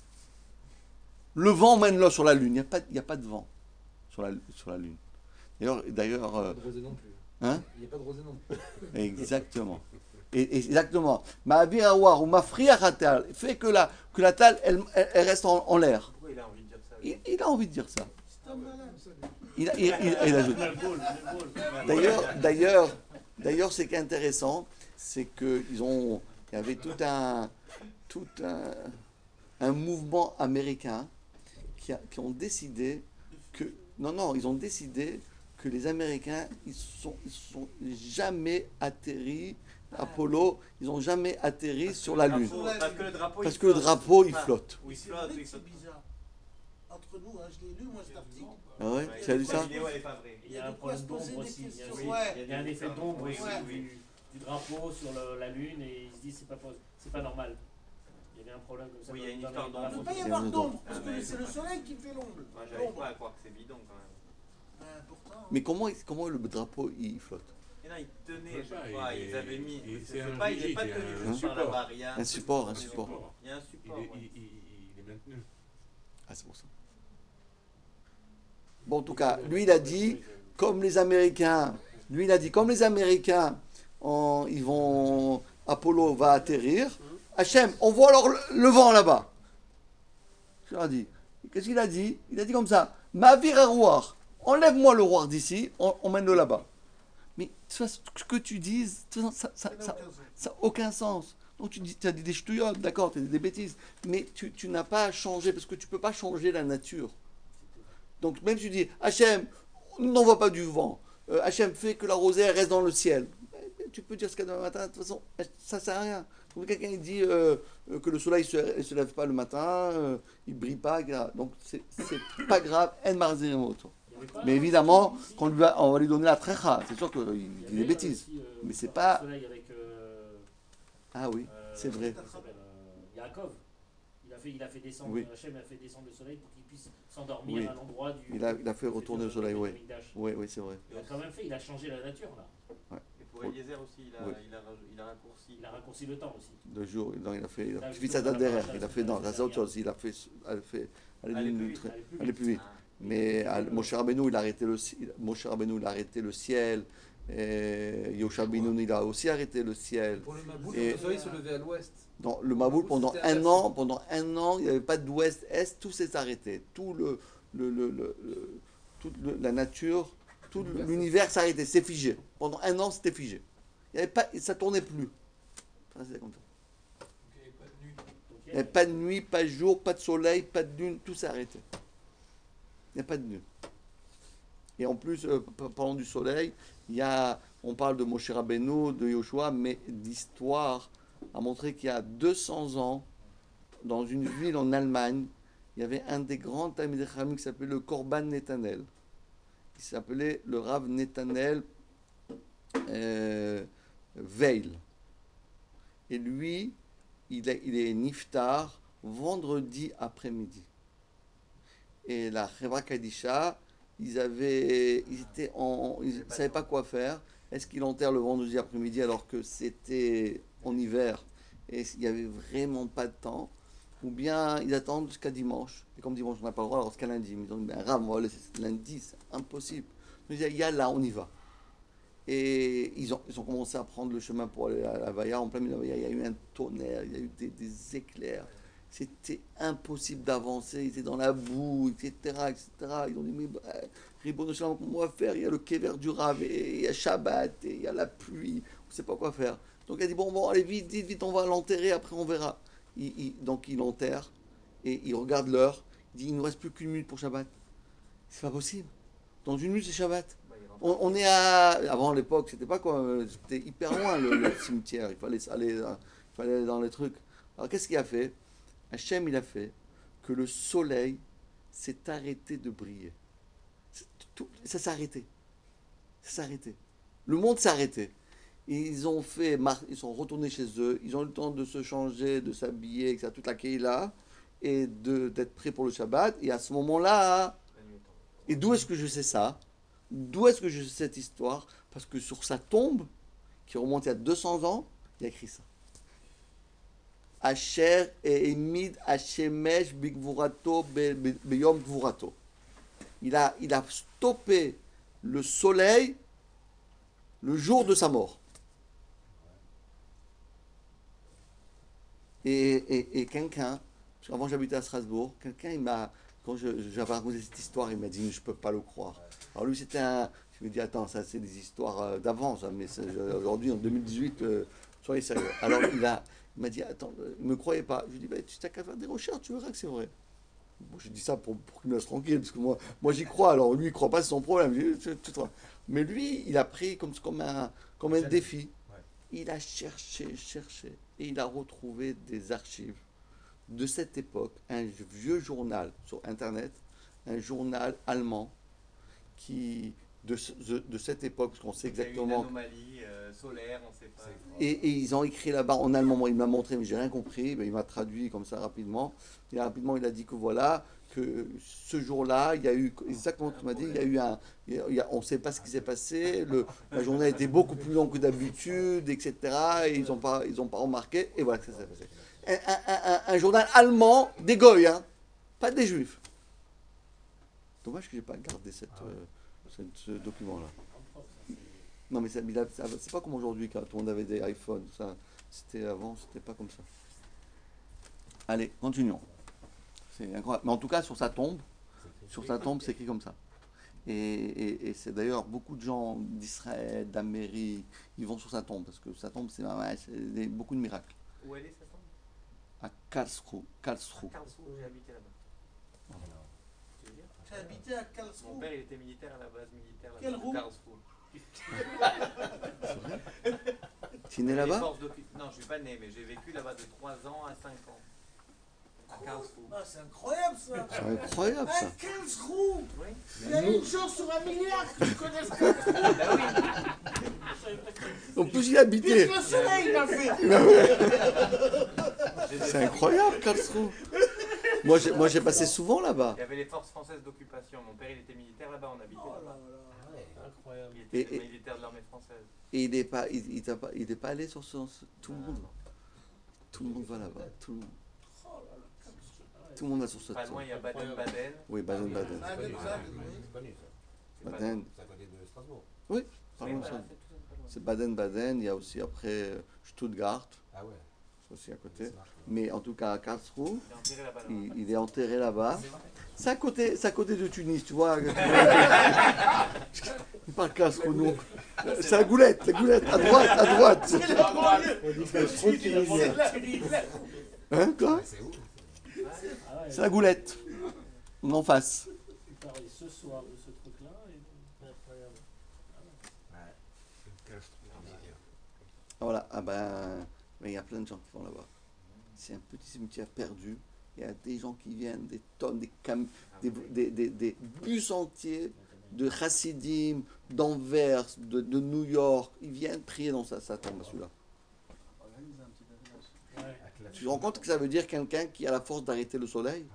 Le vent mène-le sur la Lune. Il n'y a pas de vent sur la Lune. D'ailleurs, Il n'y a pas de rosée non plus. hein? Il n'y a pas de rosée non plus. Exactement. Exactement. Ma'avirarouach ou mafriachatal fait que la tale, elle reste en l'air. Pourquoi il a envie de dire ça Il a envie de dire ça. C'est un malin, ça. Il ajoute. D'ailleurs, ce qui est intéressant, c'est qu'il y avait tout un mouvement américain qui ont décidé que ils ont décidé que les Américains ils sont jamais atterris Apollo, ils n'ont jamais atterri sur la Lune Parce que le drapeau, il flotte. Oui, il C'est flotte. vrai que c'est bizarre. Entre nous, hein, je l'ai lu, moi, cet article. Ah ouais, tu as lu ça? La vidéo, elle n'est pas vraie. Il y a un problème d'ombre aussi. Il y a un effet d'ombre Oui, aussi oui. du drapeau sur la Lune et ils se disent c'est pas normal. Il y avait un problème comme ça. Oui, il y a une dans histoire la Il ne d'ombre. peut pas y C'est avoir une d'ombre, parce Ah, que mais- c'est le soleil qui fait l'ombre. Moi, j'arrive pas à croire que c'est bidon quand même. Pourtant, Mais comment le drapeau il flotte? Et non, ils tenaient, Je sais pas, je crois, il ils est- avaient mis. c'est un Il n'est pas rigide, il y a tenu un juste par la support. barre. Il y a Un support. Il y a un support. ouais. Il est maintenu. Ah, c'est pour ça. Bon, en tout cas, lui, il a dit, comme les Américains, Apollo va atterrir, Hachem, on voit alors le vent là-bas. Qu'est-ce qu'il a dit? Il a dit comme ça, Ma'avir Arouar, enlève-moi le roi d'ici, on mène-le là-bas. Mais ce que tu dises, ça n'a aucun sens. Donc tu as dit des ch'touillottes, d'accord, tu as dit des bêtises, mais tu n'as pas changé, parce que tu ne peux pas changer la nature. Donc même si tu dis, Hachem, n'envoie pas du vent, Hachem fait que la rosée reste dans le ciel. Tu peux dire ce qu'il y a demain matin, de toute façon, ça ne sert à rien. Quand quelqu'un dit que le soleil ne se lève pas le matin, il ne brille pas, etc. Donc c'est pas grave, en marzirimoto. Mais évidemment, on va lui donner la trécha, c'est sûr qu'il dit des bêtises. Mais c'est pas... Ah oui, c'est vrai. Yaakov. Il a fait descendre, Oui. Hachem a fait descendre le soleil pour qu'il puisse s'endormir Oui. à l'endroit du. Il a fait retourner le soleil, oui. Mikdash. Oui, c'est vrai. Il a quand même fait, il a changé la nature là. Et Pour Eliezer aussi, il a raccourci. Il a raccourci le temps aussi. 2 jours, non, il a fait Là, ça date derrière. justement, Il a fait, non, ça c'est autre chose. Il a fait aller plus vite. Mais Moshe Rabbeinu, il a arrêté le ciel. Yoshua Benoun, il a aussi arrêté le ciel. Pour le Maboul, le soleil se levait à l'ouest. Dans le Maboul, pendant un an, il n'y avait pas d'ouest-est, tout s'est arrêté. Toute la nature, tout l'univers s'est arrêté, c'est figé. Pendant un an, c'était figé. Il y avait pas, ça ne tournait plus. Ça, c'est comme ça. Il n'y avait pas de nuit, pas de jour, pas de soleil, pas de lune, tout s'est arrêté. Il n'y a pas de nuit. Et en plus, parlant du soleil, on parle de Moshe Rabbeinu, de Yoshua, mais l'histoire a montré qu'il y a 200 ans, dans une ville en Allemagne, il y avait un des grands Talmidei Chachamim qui s'appelait le Korban Netanel. Il s'appelait le Rav Netanel Veil. Et lui, il est niftar vendredi après-midi. Et la Chevra Kadisha, ils ne savaient pas quoi faire. Est-ce qu'ils enterrent le vendredi après-midi alors que c'était en hiver et il n'y avait vraiment pas de temps, ou bien ils attendent jusqu'à dimanche. Et comme dimanche on n'a pas le droit, alors jusqu'à lundi. Ils ont dit, on va laisser lundi, c'est impossible. Ils ont dit, là, on y va. Et ils ont commencé à prendre le chemin pour aller à la Vaya. En plein milieu de la Vaya, il y a eu un tonnerre, il y a eu des éclairs. C'était impossible d'avancer, ils étaient dans la boue, etc. Ils ont dit, mais Ribono Shel Olam, comment on va faire? Il y a le kever du Rav, et il y a Shabbat, et il y a la pluie, on ne sait pas quoi faire. Donc il a dit, bon, allez vite, on va l'enterrer, après on verra. Donc il l'enterre, et il regarde l'heure, il dit, il ne nous reste plus qu'une minute pour Shabbat. C'est pas possible. Dans une minute, c'est Shabbat. On est à... Avant, à l'époque, c'était pas quoi, c'était hyper loin le cimetière, il fallait aller dans les trucs. Alors qu'est-ce qu'il a fait? Hachem, il a fait que le soleil s'est arrêté de briller. Ça s'est arrêté. Le monde s'est arrêté. Ils sont retournés chez eux, ils ont eu le temps de se changer, de s'habiller, etc., toute la Keïla, et d'être prêts pour le Shabbat. Et à ce moment-là, et d'où est-ce que je sais ça? D'où est-ce que je sais cette histoire? Parce que sur sa tombe, qui remonte il y a 200 ans, il y a écrit ça. Asher et Emid Hashemesh Bigvurato Beyom Gvurato. Il a stoppé le soleil le jour de sa mort. Et quelqu'un, parce qu'avant j'habitais à Strasbourg, quand j'avais raconté cette histoire, il m'a dit, je ne peux pas le croire. Alors lui, je me dis, attends, ça c'est des histoires d'avant, ça, mais aujourd'hui, en 2018, soyez sérieux. Alors il m'a dit, attends, il ne me croyait pas. Je lui ai dit, tu n'as qu'à faire des recherches, tu verras que c'est vrai. Bon, j'ai dit ça pour qu'il me laisse tranquille, parce que moi j'y crois, alors lui il ne croit pas, c'est son problème. Mais lui, il a pris comme un défi. Ouais. Il a cherché, et il a retrouvé des archives de cette époque, un vieux journal sur Internet, un journal allemand de cette époque, parce qu'on sait exactement. Il y a eu une anomalie solaire, on ne sait pas. Et ils ont écrit là-bas en allemand. Moi, il m'a montré, mais j'ai rien compris. Il m'a traduit comme ça rapidement. Et rapidement, il a dit que voilà, que ce jour-là, il y a eu exactement ce qu'il m'a dit. On ne sait pas ce qui s'est passé. La journée a été beaucoup plus longue que d'habitude, etc. Et ils n'ont pas remarqué. Et voilà ce qui s'est passé. Un journal allemand des goy, hein, pas des juifs. Dommage que je n'ai pas gardé ce document-là. Non, mais c'est pas comme aujourd'hui quand tout le monde avait des iPhones. Avant, c'était pas comme ça. Allez, continuons. C'est incroyable. Mais en tout cas, sur sa tombe, c'est écrit comme ça. Et c'est d'ailleurs beaucoup de gens d'Israël, d'Amérique, ils vont sur sa tombe parce que sa tombe, c'est beaucoup de miracles. Où elle est sa tombe? À Karlsruhe. Karlsruhe, j'ai habité là-bas. Tu as habité à Karlsruhe? Mon père, il était militaire à la base militaire là-bas. Quelle roue? Karlsruhe. Tu es né là-bas? Non, je ne suis pas né, mais j'ai vécu là-bas de 3 ans à 5 ans. À Karlsruhe. Ah, c'est incroyable ça! C'est incroyable ça! À Karlsruhe! Oui. Il y a une chance sur 1 milliard que tu connaisses Karlsruhe! En plus, il habitait! Puisque le soleil l'a fait! C'est incroyable, Karlsruhe! Moi, j'ai passé souvent là-bas. Il y avait les forces françaises d'occupation. Mon père, il était militaire là-bas, on habitait Oh là là-bas. là. Incroyable. Il était militaire de l'armée française. Et il est pas allé sur tout le monde. Tout le monde va là-bas. Tout le monde. Oh là là. Tout le monde va sur ce Pas tour. loin, il y a Baden-Baden. Oui, Baden-Baden. Ah, mais ça, C'est connu ça. Baden. C'est à côté de Strasbourg. Pas loin de ça. Voilà, c'est tout ça, pas loin. C'est Baden-Baden. Il y a aussi après Stuttgart, Ah ouais. c'est aussi à côté. Ça marche, ouais. Mais en tout cas, à Karlsruhe, Il est enterré là-bas. il est enterré là-bas. C'est à côté de Tunis, tu vois. Il parle Karlsruhe, nous. C'est la goulette, à droite. On dit que je trouve qu'il est Hein, quoi Ouais, c'est où Ah ouais, C'est la goulette. On est en face. tu parlais ce soir de ce truc-là. Incroyable. Ouais. Quel cimetière. Voilà, ah ben, mais il y a plein de gens qui vont là-bas. C'est un petit cimetière perdu. Il y a des gens qui viennent, des tonnes, des bus entiers de Chassidim, d'Anvers, de New York. Ils viennent prier dans sa tombe, celui-là. Organise un petit pèlerinage. Ouais. Avec la- Tu te rends compte que ça veut dire quelqu'un qui a la force d'arrêter le soleil?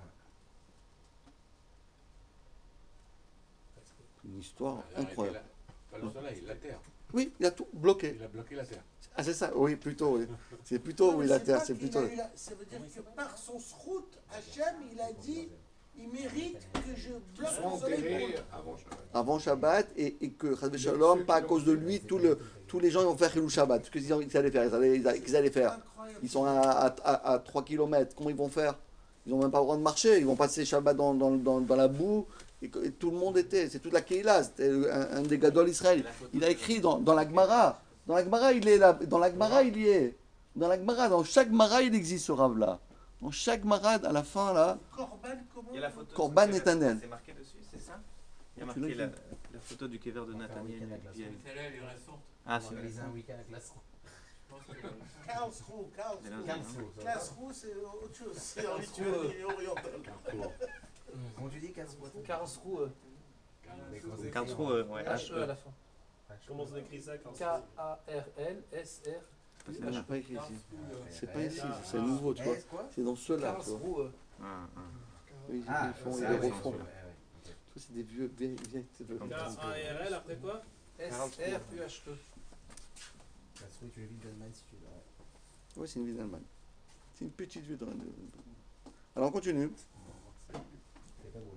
Une histoire incroyable. Pas le soleil, la terre. Oui, il a tout bloqué. Il a bloqué la terre. Ah, c'est ça, oui, plutôt, oui. C'est plutôt, oui, la terre, c'est plutôt. Ça veut dire que par son srout, Hachem, il a dit, il mérite que je bloque le soleil pour lui. Avant Shabbat et que Chas Shalom, pas à cause de lui, tous les gens vont faire Hilul Shabbat. Ce qu'ils allaient faire, qu'ils allaient faire. Incroyable. Ils sont à 3 km. Comment ils vont faire? Ils n'ont même pas le droit de marcher. Ils vont passer Shabbat dans la boue. Et tout le monde était. C'est toute la Keilah. C'était un des Gadol Israël. Il a écrit dans la Gemara. Dans la Gemara, il est là. Dans la Gemara, il y est. Dans la Gemara, dans chaque Mara, il existe ce rave-là. Dans chaque Mara, à la fin, là. Corban, comment Il y a la photo. Corban de- Netanel. C'est marqué dessus, c'est ça? Il y a Tu marqué l'as la photo du kever de Nathaniel. Celle-là, elle est récente. Ah, On c'est organisait un week-end avec la Karlsruhe, Karlsruhe, c'est autre chose. C'est en Lituanie orientale. Comment tu dis Karlsruhe Karlsruhe. Karlsruhe, ouais. H-E à la fin. Comment on écrit ça quand K-A-R-L-S-R. On n'a pas écrit ici. C'est pas ici, c'est nouveau, tu vois. Quoi C'est dans ceux-là, tu vois. Karlsruhe. Ils Ah, font, ils ça, le ouais, refont. ouais, ouais. Ça, c'est des vieilles. K-A-R-L après quoi S-R-U-H-E. Karlsruhe, tu es ville d'Allemagne si tu veux. Oui, c'est une ville d'Allemagne. C'est une petite ville d'Allemagne. Alors, on continue. C'est pas beau.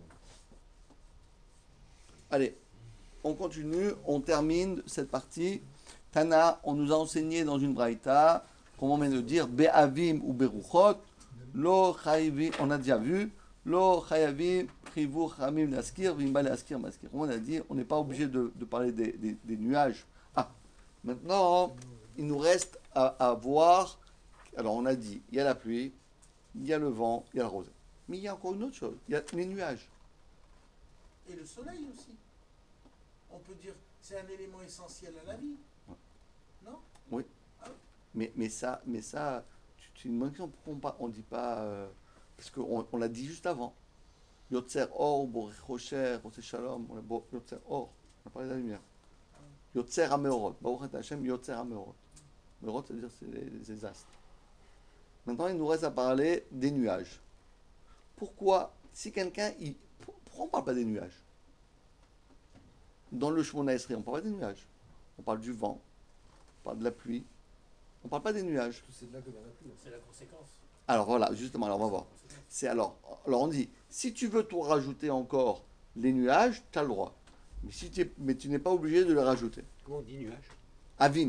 Allez, on continue, on termine cette partie. Tana, on nous a enseigné dans une braïta, comme on vient de dire, Be'avim ou Beruchot, Lo Chayavim, on a déjà vu, Lo Chayavim, Chivu Chamim Laskir, Vimba Laskir Maskir. On a dit, on n'est pas obligé de parler des nuages. Ah, maintenant, il nous reste à voir. Alors, on a dit, il y a la pluie, il y a le vent, il y a la rosée. Mais il y a encore une autre chose, il y a les nuages. Et le soleil aussi. On peut dire c'est un élément essentiel à la vie. Non? Mais ça, c'est une bonne question. Pourquoi on ne dit pas. Parce qu'on l'a dit juste avant. Yotzer Or, Borech Rocher, Rosé Shalom, Yotzer Or. On a parlé de la lumière. Yotzer Ameorot. Baruch Ata Hashem, Yotzer Ameorot. Meorot, ça veut dire c'est les astres. Maintenant, il nous reste à parler des nuages. Pourquoi, si quelqu'un. Pourquoi on ne parle pas des nuages? Dans le Shemona Esrei, on ne parle pas des nuages. On parle du vent, on parle de la pluie. On ne parle pas des nuages. C'est de là que vient la pluie. C'est la conséquence. Alors voilà, justement, alors on va voir. Alors on dit, si tu veux tout rajouter encore les nuages, tu as le droit. Mais tu n'es pas obligé de les rajouter. Comment on dit nuage Avim.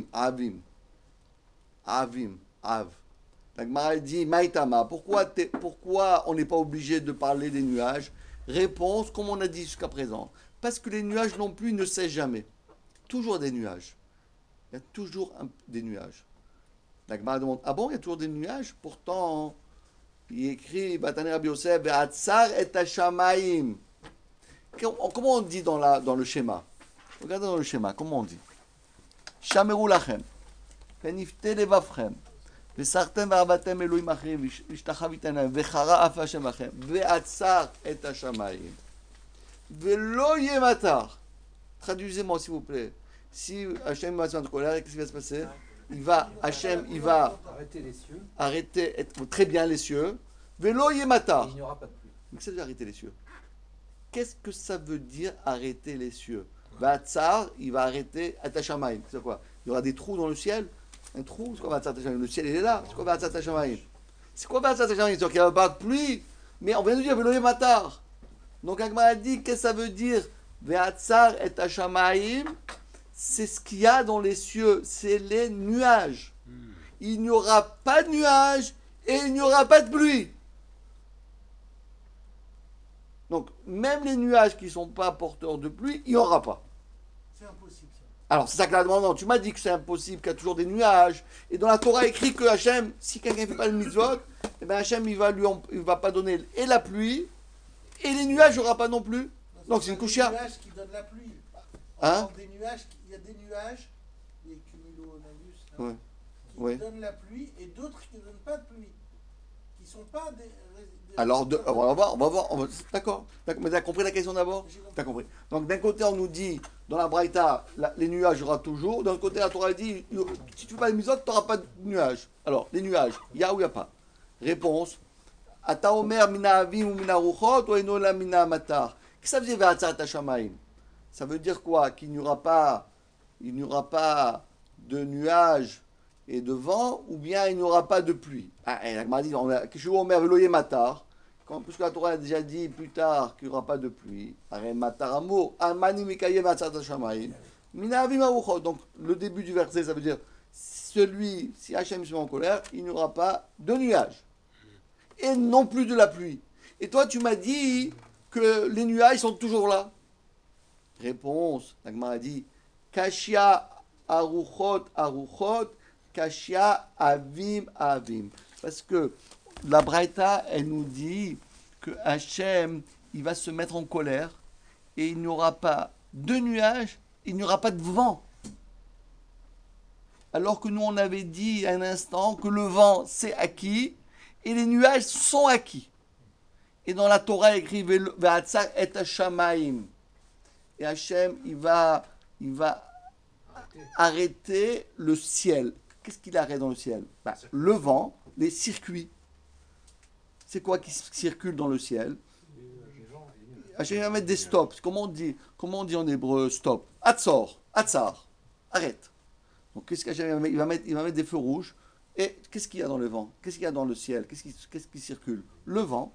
Av. La Gemara dit, Maïtama, pourquoi on n'est pas obligé de parler des nuages? Réponse, comme on a dit jusqu'à présent. Parce que les nuages non plus ne cessent jamais. Toujours des nuages. Il y a toujours des nuages. La Gemara demande, ah bon, il y a toujours des nuages? Pourtant, il écrit, Batane Rabbi Yosef, Ve'atzar et Hashamaim. Comment on dit dans le schéma? Regardez dans le schéma, comment on dit? Shameru lachem, venifte levavchem, וסרתם ועבדתם אלוהים אחרים, והשתחוויתם להם, וחרה אף השם לכם, ועצר את השמיים, ולא יהיה מטר. Traduisez-moi s'il vous plaît. Si Hachem va se mettre en colère, qu'est-ce qui va se passer? Hachem va Arrêtez les cieux. arrêter très bien les cieux, Velo yematar. Il n'y aura pas de pluie. Mais qu'est-ce que ça veut dire arrêter les cieux? Qu'est-ce que ça veut dire arrêter les cieux? Vatsar, il va arrêter Atashamaim. C'est quoi? Il y aura des trous dans le ciel. Un trou, c'est quoi Vatsar Atashamaim? Le ciel, il est là. C'est quoi Vatsar Atashamaim? C'est quoi Vatsar Atashamaim? C'est-à-dire qu'il n'y a pas de pluie. Mais on vient de dire Velo yematar. Donc Agma a dit, qu'est-ce que ça veut dire? Vatsar Atashamaim, c'est ce qu'il y a dans les cieux. C'est les nuages. Il n'y aura pas de nuages et il n'y aura pas de pluie. Donc, même les nuages qui ne sont pas porteurs de pluie, il n'y aura pas. C'est impossible ça. Alors, c'est ça que la demande. Non, tu m'as dit que c'est impossible, qu'il y a toujours des nuages. Et dans la Torah écrit que Hachem, si quelqu'un ne fait pas le mitzvot, eh bien Hachem, il va pas donner et la pluie, et les nuages, il n'y aura pas non plus. Donc, c'est une couchia. Il y a des nuages qui donnent la pluie. Hein? Il y a des nuages, les cumulonimbus, là, Ouais. qui Ouais. donnent la pluie, et d'autres qui ne donnent pas de pluie. Qui ne sont pas des... Alors, on va voir. D'accord. Mais tu as compris la question d'abord? J'ai compris. Tu as compris. Donc, d'un côté, on nous dit, dans la Braïta, les nuages, il y aura toujours. D'un côté, la Torah dit, si tu ne fais pas les mitzvot, tu n'auras pas de nuages. Alors, les nuages, il y a ou il n'y a pas? Réponse. Ata omer mina avim ou mina ruchot ou enola mina matar. Qu'est-ce que ça veut dire ve'atzar tashamaim? Ça veut dire quoi? Qu'il n'y aura pas de nuages et de vent, ou bien il n'y aura pas de pluie. Ah, et la Gemara dit, Kishu omer veloye matar. Puisque la Torah a déjà dit plus tard qu'il n'y aura pas de pluie. Donc le début du verset, ça veut dire si Hachem se met en colère, il n'y aura pas de nuages. Et non plus de la pluie. Et toi, tu m'as dit que les nuages sont toujours là. Réponse, la Gemara a dit, Kashia aruchot, Kashia avim, avim. Parce que la Braïta, elle nous dit que Hachem, il va se mettre en colère et il n'y aura pas de nuages, il n'y aura pas de vent. Alors que nous, on avait dit à un instant que le vent, c'est acquis et les nuages sont acquis. Et dans la Torah, écrit Ve'atzar et Hashamaim. Et Hachem, il va arrêter le ciel. Qu'est-ce qu'il arrête dans le ciel? Le vent, les circuits. C'est quoi qui circule dans le ciel? Hachem va mettre des stops. Comment on dit en hébreu stop? Atzor, arrête. Donc qu'est-ce qu'Hachem va mettre? Il va mettre des feux rouges. Et qu'est-ce qu'il y a dans le vent? Qu'est-ce qu'il y a dans le ciel? Qu'est-ce qui circule? Le vent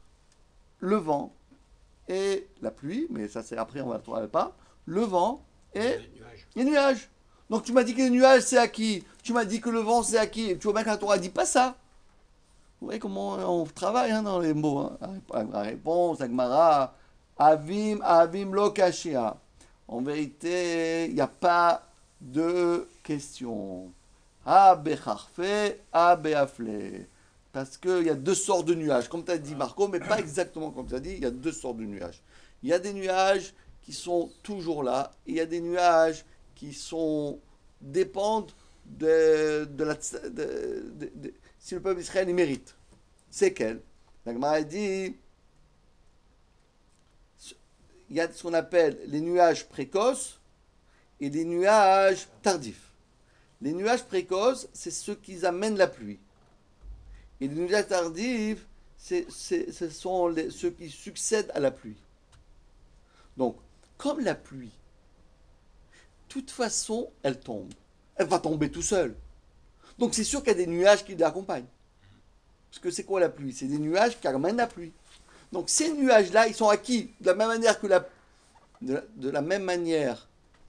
et la pluie, mais ça c'est après, on va le trouver pas. Le vent et les nuages. Donc tu m'as dit que les nuages c'est acquis. Tu m'as dit que le vent c'est acquis. Et tu vois bien que la Torah dit pas ça. Vous voyez comment on travaille dans les mots. Hein. La réponse, la Gemara, avim lo kashia. En vérité, il n'y a pas de question. Becharfe, beafle. Parce qu'il y a deux sortes de nuages, comme tu as dit Marco, mais pas exactement comme tu as dit, il y a deux sortes de nuages. Il y a des nuages qui sont toujours là, et il y a des nuages qui dépendent si le peuple d'Israël y mérite. C'est quel? La Gemara dit, il y a ce qu'on appelle les nuages précoces et les nuages tardifs. Les nuages précoces, c'est ceux qui amènent la pluie. Et les nuages tardifs, ce sont ceux qui succèdent à la pluie. Donc, comme la pluie, de toute façon, elle tombe. Elle va tomber tout seul. Donc, c'est sûr qu'il y a des nuages qui l'accompagnent. Parce que c'est quoi la pluie? C'est des nuages qui amènent la pluie. Donc, ces nuages-là, ils sont acquis de la même manière que de la même manière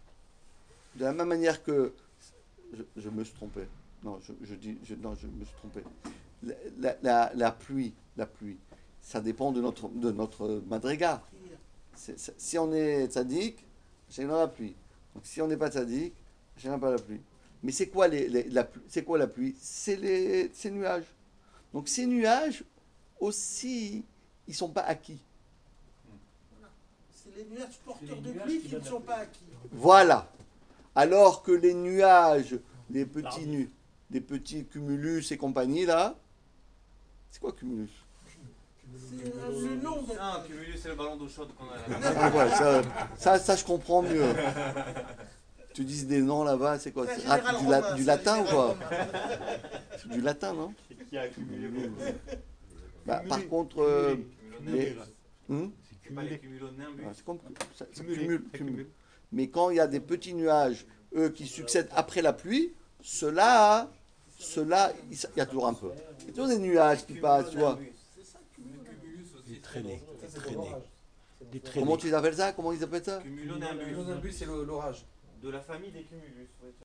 que je me suis trompé. Non, je me suis trompé. La pluie, ça dépend de notre madriga. Si on est tzaddik, j'ai la pluie. Donc si on n'est pas tzaddik, j'ai pas la pluie. Mais c'est quoi la pluie? C'est ces nuages. Donc ces nuages aussi, ils sont pas acquis. C'est les nuages porteurs de pluie qui ne sont pas acquis. Voilà. Alors que les nuages, les petits cumulus et compagnie là, c'est quoi cumulus? C'est le nom de... Non, cumulus, c'est le ballon d'eau chaude qu'on a là. Ouais, ça je comprends mieux. Tu dis des noms là-bas, c'est quoi? Du latin ou quoi? C'est du latin, non? Qui a accumulé beaucoup. Bah, Cumulé. par contre, Cumulonimbus. hum, C'est pas les cumulonimbus. c'est comme ça Cumulé, cumule, ça cumule. cumule. Mais quand il y a des petits nuages, eux, qui succèdent après la pluie, ceux-là, il y a toujours un peu. Il y a toujours des nuages qui passent, tu vois. C'est ça, Le cumulus aussi. Des traînées. Ça, c'est Des traînées. l'orage. Des traînées. Comment tu appelles ça? Comment ils appellent ça? Cumulonimbus. Le nimbus, c'est l'orage. De la famille des cumulus. ouais.